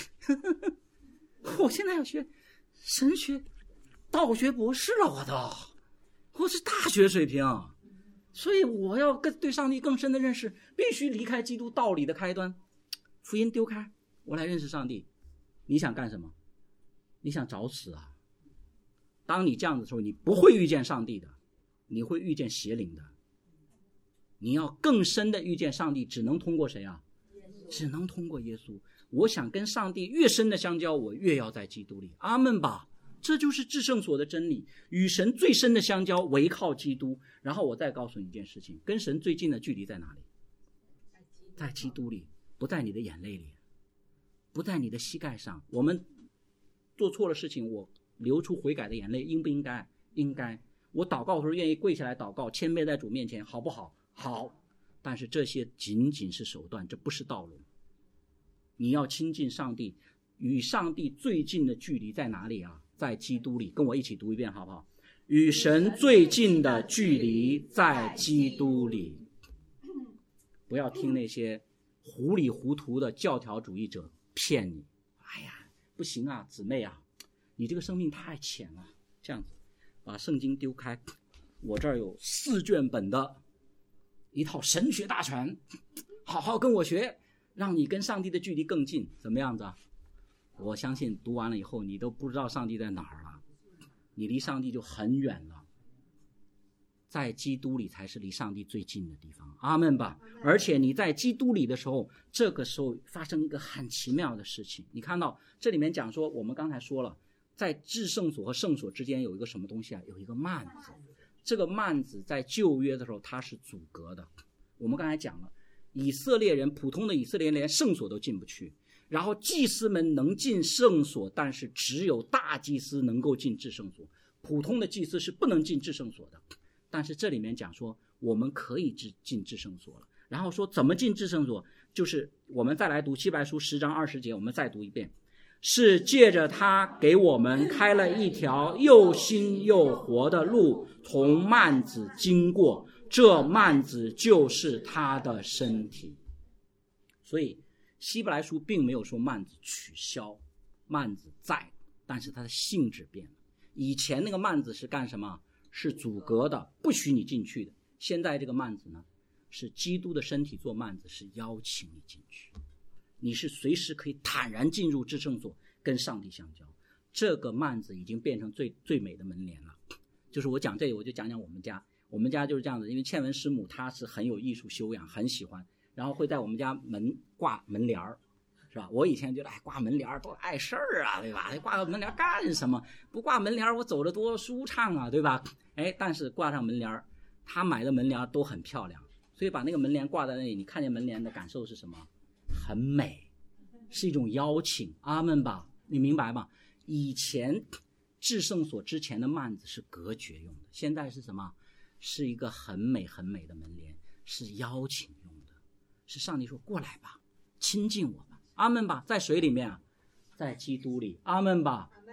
要学神学、道学博士了，我是大学水平，所以我要对上帝更深的认识，必须离开基督道理的开端，福音丢开，我来认识上帝。你想干什么？你想找死啊？当你这样的时候，你不会遇见上帝的，你会遇见邪灵的。你要更深的遇见上帝，只能通过谁啊？只能通过耶稣。我想跟上帝越深的相交，我越要在基督里。阿们吧！这就是至圣所的真理，与神最深的相交，唯靠基督。然后我再告诉你一件事情，跟神最近的距离在哪里？在基督里，不在你的眼泪里，不在你的膝盖上。我们做错了事情，我流出悔改的眼泪，应不应该？应该。我祷告的时候愿意跪下来祷告，谦卑在主面前，好不好？好。但是这些仅仅是手段，这不是道路。你要亲近上帝，与上帝最近的距离在哪里啊？在基督里。跟我一起读一遍好不好？与神最近的距离在基督里。不要听那些糊里糊涂的教条主义者骗你。哎呀，不行啊，姊妹啊，你这个生命太浅了。这样子，把圣经丢开。我这儿有4卷本的一套神学大全，好好跟我学，让你跟上帝的距离更近。怎么样子啊？我相信读完了以后，你都不知道上帝在哪儿了，你离上帝就很远了。在基督里才是离上帝最近的地方。阿们吧。而且你在基督里的时候，这个时候发生一个很奇妙的事情。你看到这里面讲说，我们刚才说了，在至圣所和圣所之间有一个什么东西啊？有一个幔子。这个幔子在旧约的时候它是阻隔的。我们刚才讲了，以色列人，普通的以色列人连圣所都进不去，然后祭司们能进圣所，但是只有大祭司能够进至圣所，普通的祭司是不能进至圣所的。但是这里面讲说我们可以进至圣所了，然后说怎么进至圣所，就是我们再来读希伯来书10章20节，我们再读一遍，是借着他给我们开了一条又新又活的路，从幔子经过，这幔子就是他的身体。所以希伯来书并没有说幔子取消，幔子在，但是它的性质变了。以前那个幔子是干什么？是阻隔的，不许你进去的。现在这个幔子呢，是基督的身体做幔子，是邀请你进去，你是随时可以坦然进入至圣所跟上帝相交。这个幔子已经变成最美的门帘了。就是我讲这里，我就讲讲我们家就是这样子。因为倩文师母她是很有艺术修养，很喜欢，然后会在我们家门挂门帘儿，是吧？我以前觉得挂门帘多碍事儿啊，对吧？挂门帘干什么？不挂门帘我走着多舒畅啊，对吧？但是挂上门帘，他买的门帘都很漂亮，所以把那个门帘挂在那里，你看见门帘的感受是什么？很美，是一种邀请。阿们吧，你明白吗？以前至圣所之前的幔子是隔绝用的，现在是什么？是一个很美很美的门帘，是邀请用的，是上帝说过来吧，亲近我吧。阿们吧。在水里面啊，在基督里。阿们吧。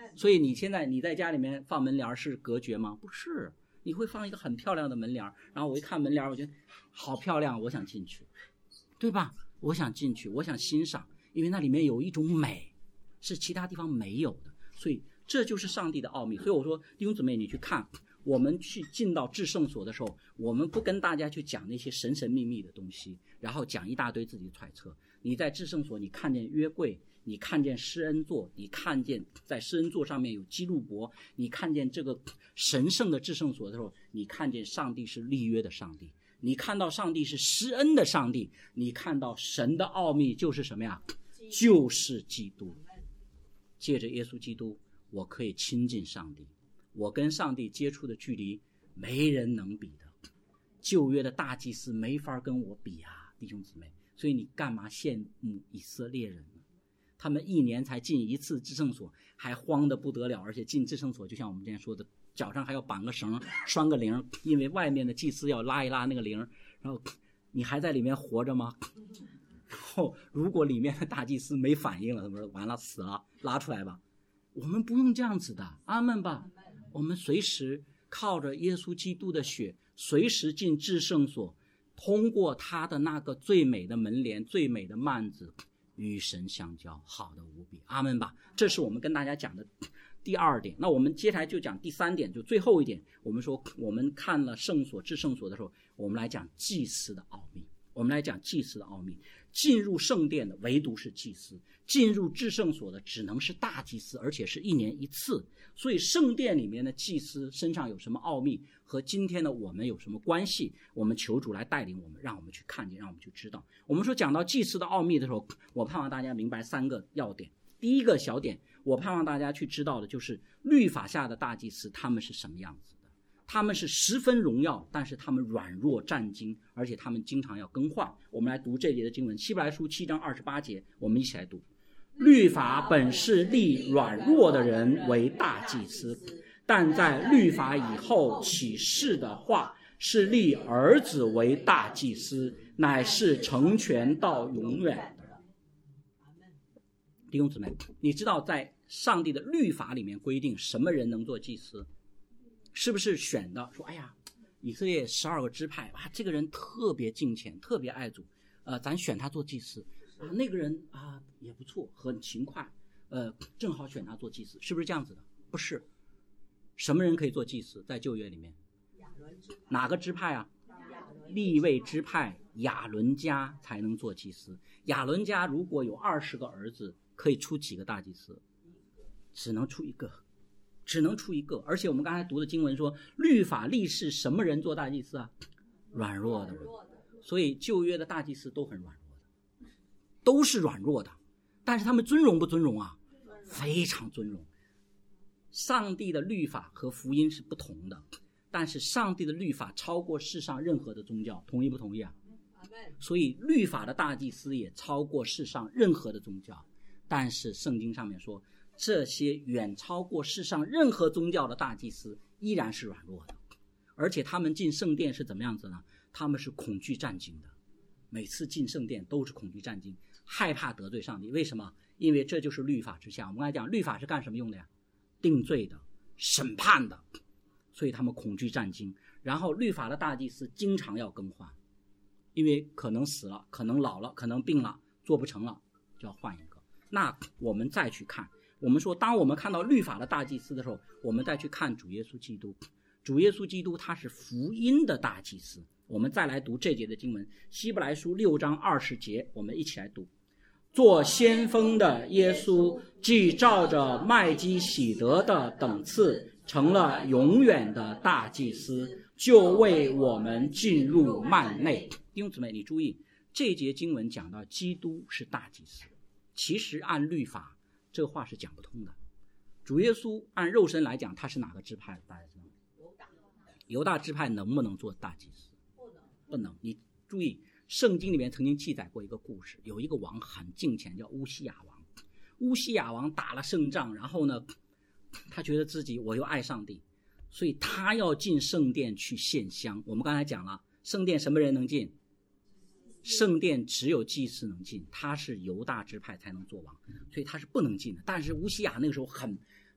所以你现在你在家里面放门帘是隔绝吗？不是，你会放一个很漂亮的门帘，然后我一看门帘，我觉得好漂亮，我想进去，对吧？我想进去，我想欣赏，因为那里面有一种美，是其他地方没有的。所以这就是上帝的奥秘。所以我说，弟兄姊妹，你去看，我们去进到至圣所的时候，我们不跟大家去讲那些神神秘秘的东西，然后讲一大堆自己的揣测。你在至圣所，你看见约柜，你看见施恩座，你看见在施恩座上面有基路伯，你看见这个神圣的至圣所的时候，你看见上帝是立约的上帝，你看到上帝是施恩的上帝，你看到神的奥秘就是什么呀？就是基督。借着耶稣基督，我可以亲近上帝，我跟上帝接触的距离没人能比的。旧约的大祭司没法跟我比啊，弟兄姊妹。所以你干嘛羡慕以色列人呢？他们一年才进一次至圣所，还慌得不得了，而且进至圣所就像我们之前说的，脚上还要绑个绳拴个铃，因为外面的祭司要拉一拉那个铃，然后你还在里面活着吗？然后如果里面的大祭司没反应了，他们说完了死了，拉出来吧。我们不用这样子的，阿们吧。我们随时靠着耶稣基督的血，随时进至圣所，通过他的那个最美的门帘，最美的幔子，与神相交，好的无比，阿们吧。这是我们跟大家讲的第二点。那我们接下来就讲第三点，就最后一点。我们说我们看了圣所至圣所的时候，我们来讲祭司的奥秘。我们来讲祭司的奥秘。进入圣殿的唯独是祭司，进入至圣所的只能是大祭司，而且是1年1次。所以圣殿里面的祭司身上有什么奥秘，和今天的我们有什么关系？我们求主来带领我们，让我们去看见，让我们去知道。我们说讲到祭司的奥秘的时候，我盼望大家明白3个要点。第一个小点，我盼望大家去知道的就是律法下的大祭司他们是什么样子的。他们是十分荣耀，但是他们软弱战兢，而且他们经常要更换。我们来读这节的经文，希伯来书7章28节，我们一起来读。律法本是立软弱的人为大祭司，但在律法以后启示的话是立儿子为大祭司，乃是成全到永远的。弟兄姊妹，你知道在上帝的律法里面规定什么人能做祭司？是不是选的说，哎呀，以色列12个支派，哇，这个人特别敬虔，特别爱主，咱选他做祭司啊。那个人啊也不错，很勤快，正好选他做祭司，是不是这样子的？不是。什么人可以做祭司？在旧约里面，哪个支派啊？利未支派亚伦家才能做祭司。亚伦家如果有20个儿子，可以出几个大祭司？只能出一个。只能出一个。而且我们刚才读的经文说，律法立誓什么人做大祭司啊？软弱的人。所以旧约的大祭司都很软弱的，都是软弱的。但是他们尊荣不尊荣啊？非常尊荣。上帝的律法和福音是不同的，但是上帝的律法超过世上任何的宗教，同意不同意啊？所以律法的大祭司也超过世上任何的宗教。但是圣经上面说，这些远超过世上任何宗教的大祭司依然是软弱的，而且他们进圣殿是怎么样子呢？他们是恐惧战兢的，每次进圣殿都是恐惧战兢，害怕得罪上帝。为什么？因为这就是律法之下。我们刚才讲律法是干什么用的呀？定罪的，审判的，所以他们恐惧战兢。然后律法的大祭司经常要更换，因为可能死了，可能老了，可能病了，做不成了，就要换一个。那我们再去看，我们说当我们看到律法的大祭司的时候，我们再去看主耶稣基督。主耶稣基督他是福音的大祭司。我们再来读这节的经文，希伯来书6章20节，我们一起来读。做先锋的耶稣既照着麦基洗德的等次成了永远的大祭司，就为我们进入幔内。弟兄姊妹，你注意这节经文讲到基督是大祭司，其实按律法这话是讲不通的。主耶稣按肉身来讲，他是哪个支派的？大家知道吗？犹大支派能不能做大祭司？不能。你注意圣经里面曾经记载过一个故事，有一个王很敬虔，叫乌西雅王。乌西雅王打了胜仗，然后呢他觉得自己我又爱上帝，所以他要进圣殿去献香。我们刚才讲了，圣殿什么人能进？圣殿只有祭司能进，他是犹大支派才能做王，所以他是不能进的。但是乌西雅那个时候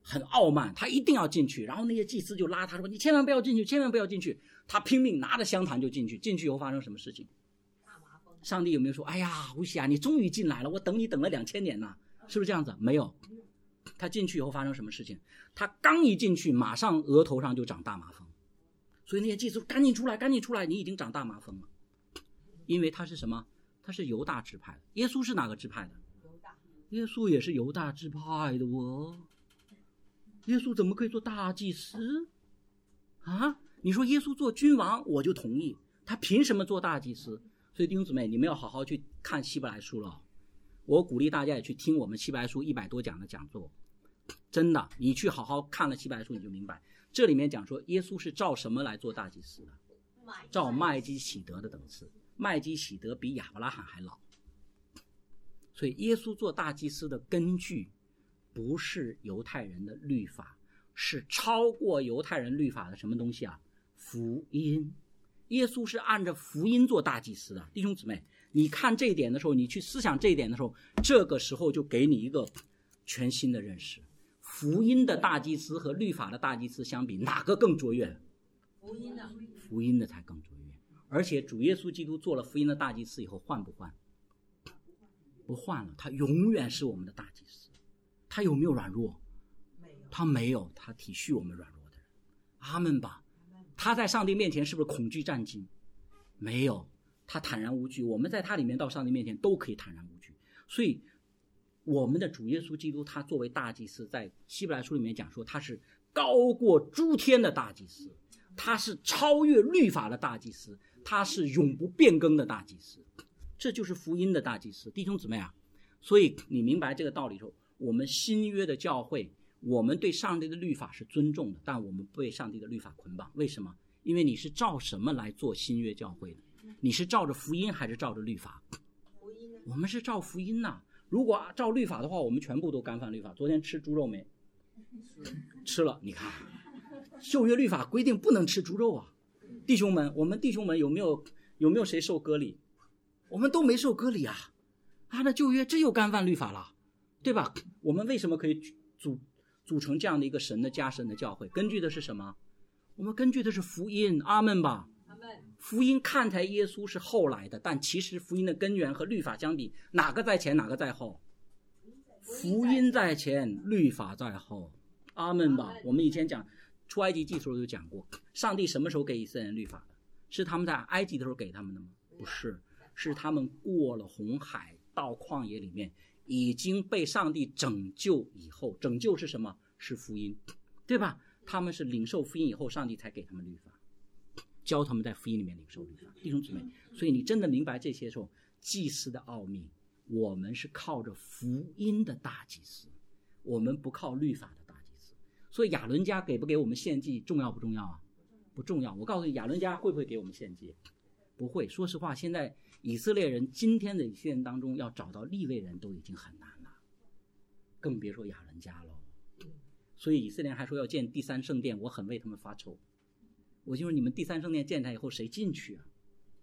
很傲慢，他一定要进去。然后那些祭司就拉他说：“你千万不要进去，千万不要进去。”他拼命拿着香坛就进去。进去以后发生什么事情？上帝有没有说：“哎呀，乌西亚，你终于进来了，我等你等了2000年呢？”是不是这样子？没有。他进去以后发生什么事情？他刚一进去，马上额头上就长大麻风。所以那些祭司说：“赶紧出来，赶紧出来，你已经长大麻风了。”因为他是什么？他是犹大支派的。耶稣是哪个支派的？耶稣也是犹大支派的哦。耶稣怎么可以做大祭司啊？你说耶稣做君王，我就同意，他凭什么做大祭司？所以弟兄姊妹，你们要好好去看希伯来书了。我鼓励大家也去听我们希伯来书100多讲的讲座，真的，你去好好看了希伯来书，你就明白，这里面讲说耶稣是照什么来做大祭司的？照麦基洗德的等次。麦基洗德比亚伯拉罕还老，所以耶稣做大祭司的根据不是犹太人的律法，是超过犹太人律法的什么东西啊？福音。耶稣是按照福音做大祭司的。弟兄姊妹，你看这一点的时候，你去思想这一点的时候，这个时候就给你一个全新的认识。福音的大祭司和律法的大祭司相比，哪个更卓越？ 福音的， 福音的才更卓越。而且主耶稣基督做了福音的大祭司以后，换不换？不换了，他永远是我们的大祭司。他有没有软弱？ 没有。 他没有，他体恤我们软弱的人。阿们吧。他在上帝面前是不是恐惧战惊？没有，他坦然无惧。我们在他里面到上帝面前都可以坦然无惧。所以我们的主耶稣基督，他作为大祭司，在希伯来书里面讲说，他是高过诸天的大祭司，他是超越律法的大祭司，他是永不变更的大祭司。这就是福音的大祭司。弟兄姊妹啊，所以你明白这个道理之后，我们新约的教会，我们对上帝的律法是尊重的，但我们不被上帝的律法捆绑。为什么？因为你是照什么来做新约教会的？你是照着福音还是照着律法？我们是照福音啊。如果照律法的话，我们全部都干犯律法。昨天吃猪肉没？吃了。你看旧约律法规定不能吃猪肉啊。弟兄们，我们弟兄们有没有谁受割礼？我们都没受割礼啊。那旧约真有干犯律法了，对吧？我们为什么可以组成这样的一个神的家神的教会？根据的是什么？我们根据的是福音。阿们吧。福音看起来耶稣是后来的，但其实福音的根源和律法相比，哪个在前哪个在后？福音在前，律法在后。阿们吧。我们以前讲出埃及记的时候就讲过，上帝什么时候给以色列人律法的？是他们在埃及的时候给他们的吗？不是，是他们过了红海到旷野里面，已经被上帝拯救以后。拯救是什么？是福音，对吧？他们是领受福音以后，上帝才给他们律法，教他们在福音里面领受律法。弟兄姊妹，所以你真的明白这些时候，祭司的奥秘，我们是靠着福音的大祭司，我们不靠律法的大祭司。所以亚伦家给不给我们献祭重要不重要啊？不重要。我告诉你，亚伦家会不会给我们献祭？不会。说实话，现在以色列人今天的以色列人当中，要找到利未人都已经很难了，更别说亚伦家了。所以以色列人还说要建第三圣殿，我很为他们发愁。我就说你们第三圣殿建起来以后谁进去啊？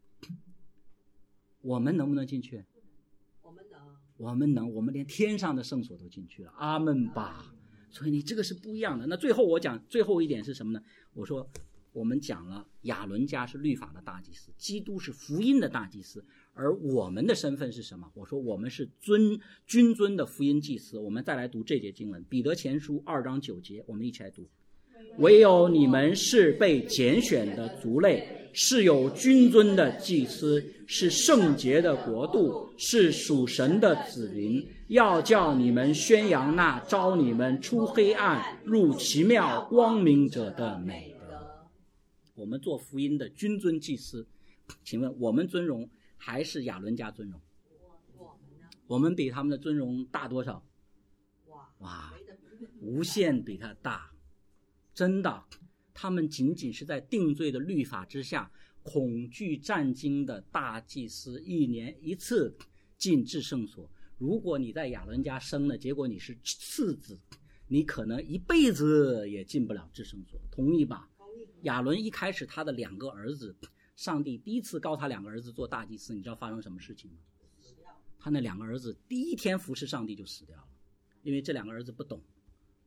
我们能不能进去？我们能，我们连天上的圣所都进去了。阿们吧。所以你这个是不一样的。那最后我讲最后一点是什么呢？我说我们讲了亚伦家是律法的大祭司，基督是福音的大祭司，而我们的身份是什么？我说我们是君尊的福音祭司。我们再来读这节经文，彼得前书2章9节，我们一起来读。唯有你们是被拣选的族类，是有君尊的祭司，是圣洁的国度，是属神的子民，要叫你们宣扬那召你们出黑暗入奇妙光明者的美德。我们做福音的君尊祭司，请问我们尊荣还是亚伦家尊荣？我们比他们的尊荣大多少？哇，无限比他大。真的，他们仅仅是在定罪的律法之下，恐惧战惊的大祭司1年1次进至圣所。如果你在亚伦家生了，结果你是次子，你可能一辈子也进不了至圣所，同意吧？亚伦一开始他的2个儿子，上帝第一次膏他2个儿子做大祭司，你知道发生什么事情吗？他那2个儿子第一天服侍上帝就死掉了，因为这2个儿子不懂，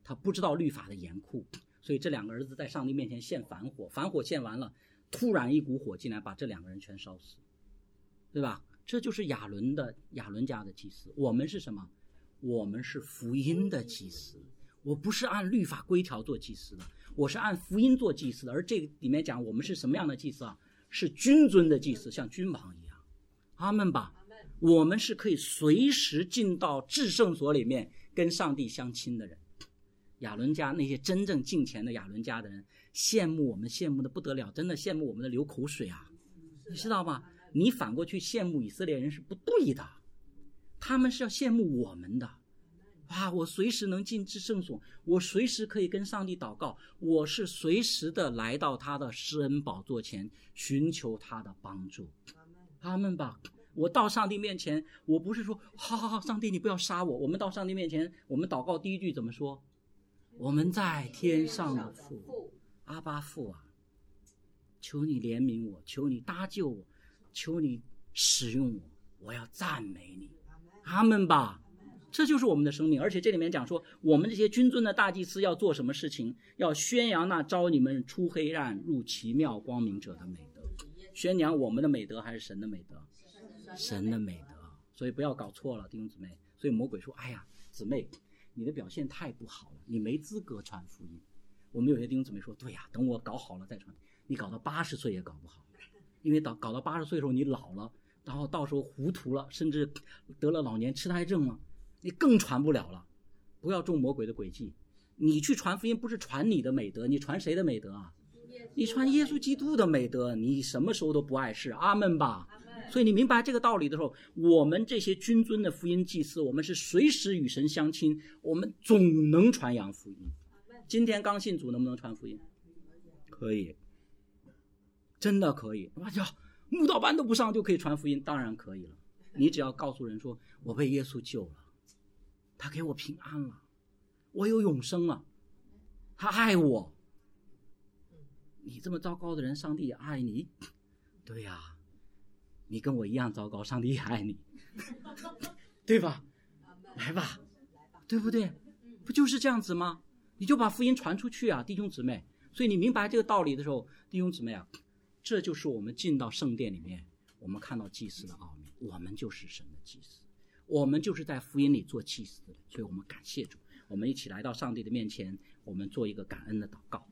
他不知道律法的严酷，所以这2个儿子在上帝面前献反火，反火献完了，突然一股火进来把这2个人全烧死，对吧？这就是亚伦家的祭司。我们是什么？我们是福音的祭司。我不是按律法规条做祭司的，我是按福音做祭司的。而这里面讲我们是什么样的祭司啊？是君尊的祭司，像君王一样。阿们吧。我们是可以随时进到至圣所里面跟上帝相亲的人。亚伦家那些真正敬虔的亚伦家的人羡慕我们，羡慕的不得了，真的羡慕我们的流口水啊！你知道吗？你反过去羡慕以色列人是不对的，他们是要羡慕我们的。我随时能进至圣所，我随时可以跟上帝祷告，我是随时的来到他的施恩宝座前寻求他的帮助。阿们吧。我到上帝面前，我不是说好上帝你不要杀我。我们到上帝面前，我们祷告第一句怎么说？我们在天上的父，阿爸父啊，求你怜悯我，求你搭救我，求你使用我，我要赞美你。阿们吧。这就是我们的生命。而且这里面讲说，我们这些君尊的大祭司要做什么事情？要宣扬那召你们出黑暗入奇妙光明者的美德。宣扬我们的美德还是神的美德？神的美德。所以不要搞错了，弟兄姊妹。所以魔鬼说，哎呀，姊妹你的表现太不好了，你没资格传福音。我们有些弟兄姊妹说，对呀，等我搞好了再传。你搞到80岁也搞不好，因为搞到80岁的时候你老了，然后到时候糊涂了，甚至得了老年痴呆症了，你更传不了了。不要中魔鬼的诡计。你去传福音不是传你的美德，你传谁的美德啊？你传耶稣基督的美德，你什么时候都不碍事。阿们吧。所以你明白这个道理的时候，我们这些君尊的福音祭司，我们是随时与神相亲，我们总能传扬福音。今天刚信主能不能传福音？可以，真的可以。慕道班都不上就可以传福音，当然可以了。你只要告诉人说，我被耶稣救了，他给我平安了，我有永生了，他爱我。你这么糟糕的人，上帝也爱你。对呀，你跟我一样糟糕，上帝也爱你。对吧？来吧，对不对？不就是这样子吗？你就把福音传出去啊，弟兄姊妹。所以你明白这个道理的时候，弟兄姊妹啊，这就是我们进到圣殿里面，我们看到祭司的奥秘。我们就是神的祭司，我们就是在福音里做祭司的。所以我们感谢主，我们一起来到上帝的面前，我们做一个感恩的祷告。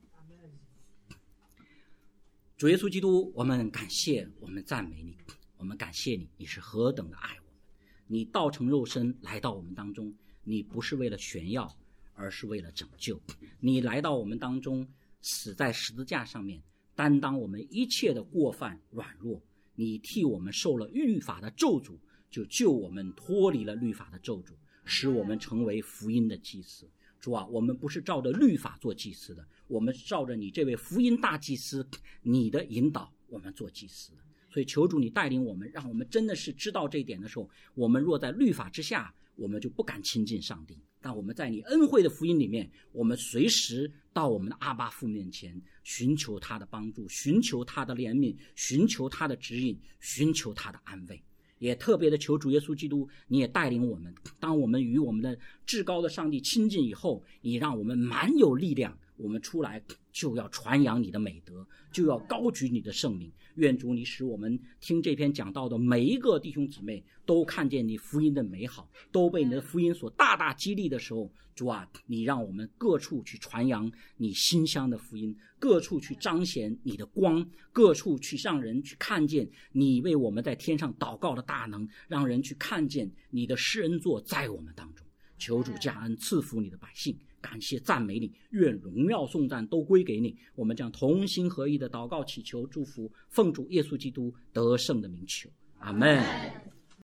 主耶稣基督，我们感谢，我们赞美你，我们感谢你，你是何等的爱我们。你道成肉身来到我们当中，你不是为了炫耀，而是为了拯救。你来到我们当中，死在十字架上面，担当我们一切的过犯软弱。你替我们受了律法的咒诅，就救我们脱离了律法的咒诅，使我们成为福音的祭司。主啊，我们不是照着律法做祭司的，我们是照着你这位福音大祭司你的引导我们做祭司的。所以求主你带领我们，让我们真的是知道这一点的时候，我们若在律法之下，我们就不敢亲近上帝。但我们在你恩惠的福音里面，我们随时到我们的阿爸父面前，寻求他的帮助，寻求他的怜悯，寻求他的指引，寻求他的安慰。也特别的求主耶稣基督，你也带领我们，当我们与我们的至高的上帝亲近以后，你让我们满有力量，我们出来就要传扬你的美德，就要高举你的圣名。愿主你使我们听这篇讲道的每一个弟兄姊妹都看见你福音的美好，都被你的福音所大大激励的时候，主啊，你让我们各处去传扬你馨香的福音，各处去彰显你的光，各处去让人去看见你为我们在天上祷告的大能，让人去看见你的施恩座在我们当中。求主加恩赐福你的百姓，感谢赞美你，愿荣耀颂赞都归给你。我们将同心合意的祷告祈求祝福，奉主耶稣基督得胜的名求，阿们。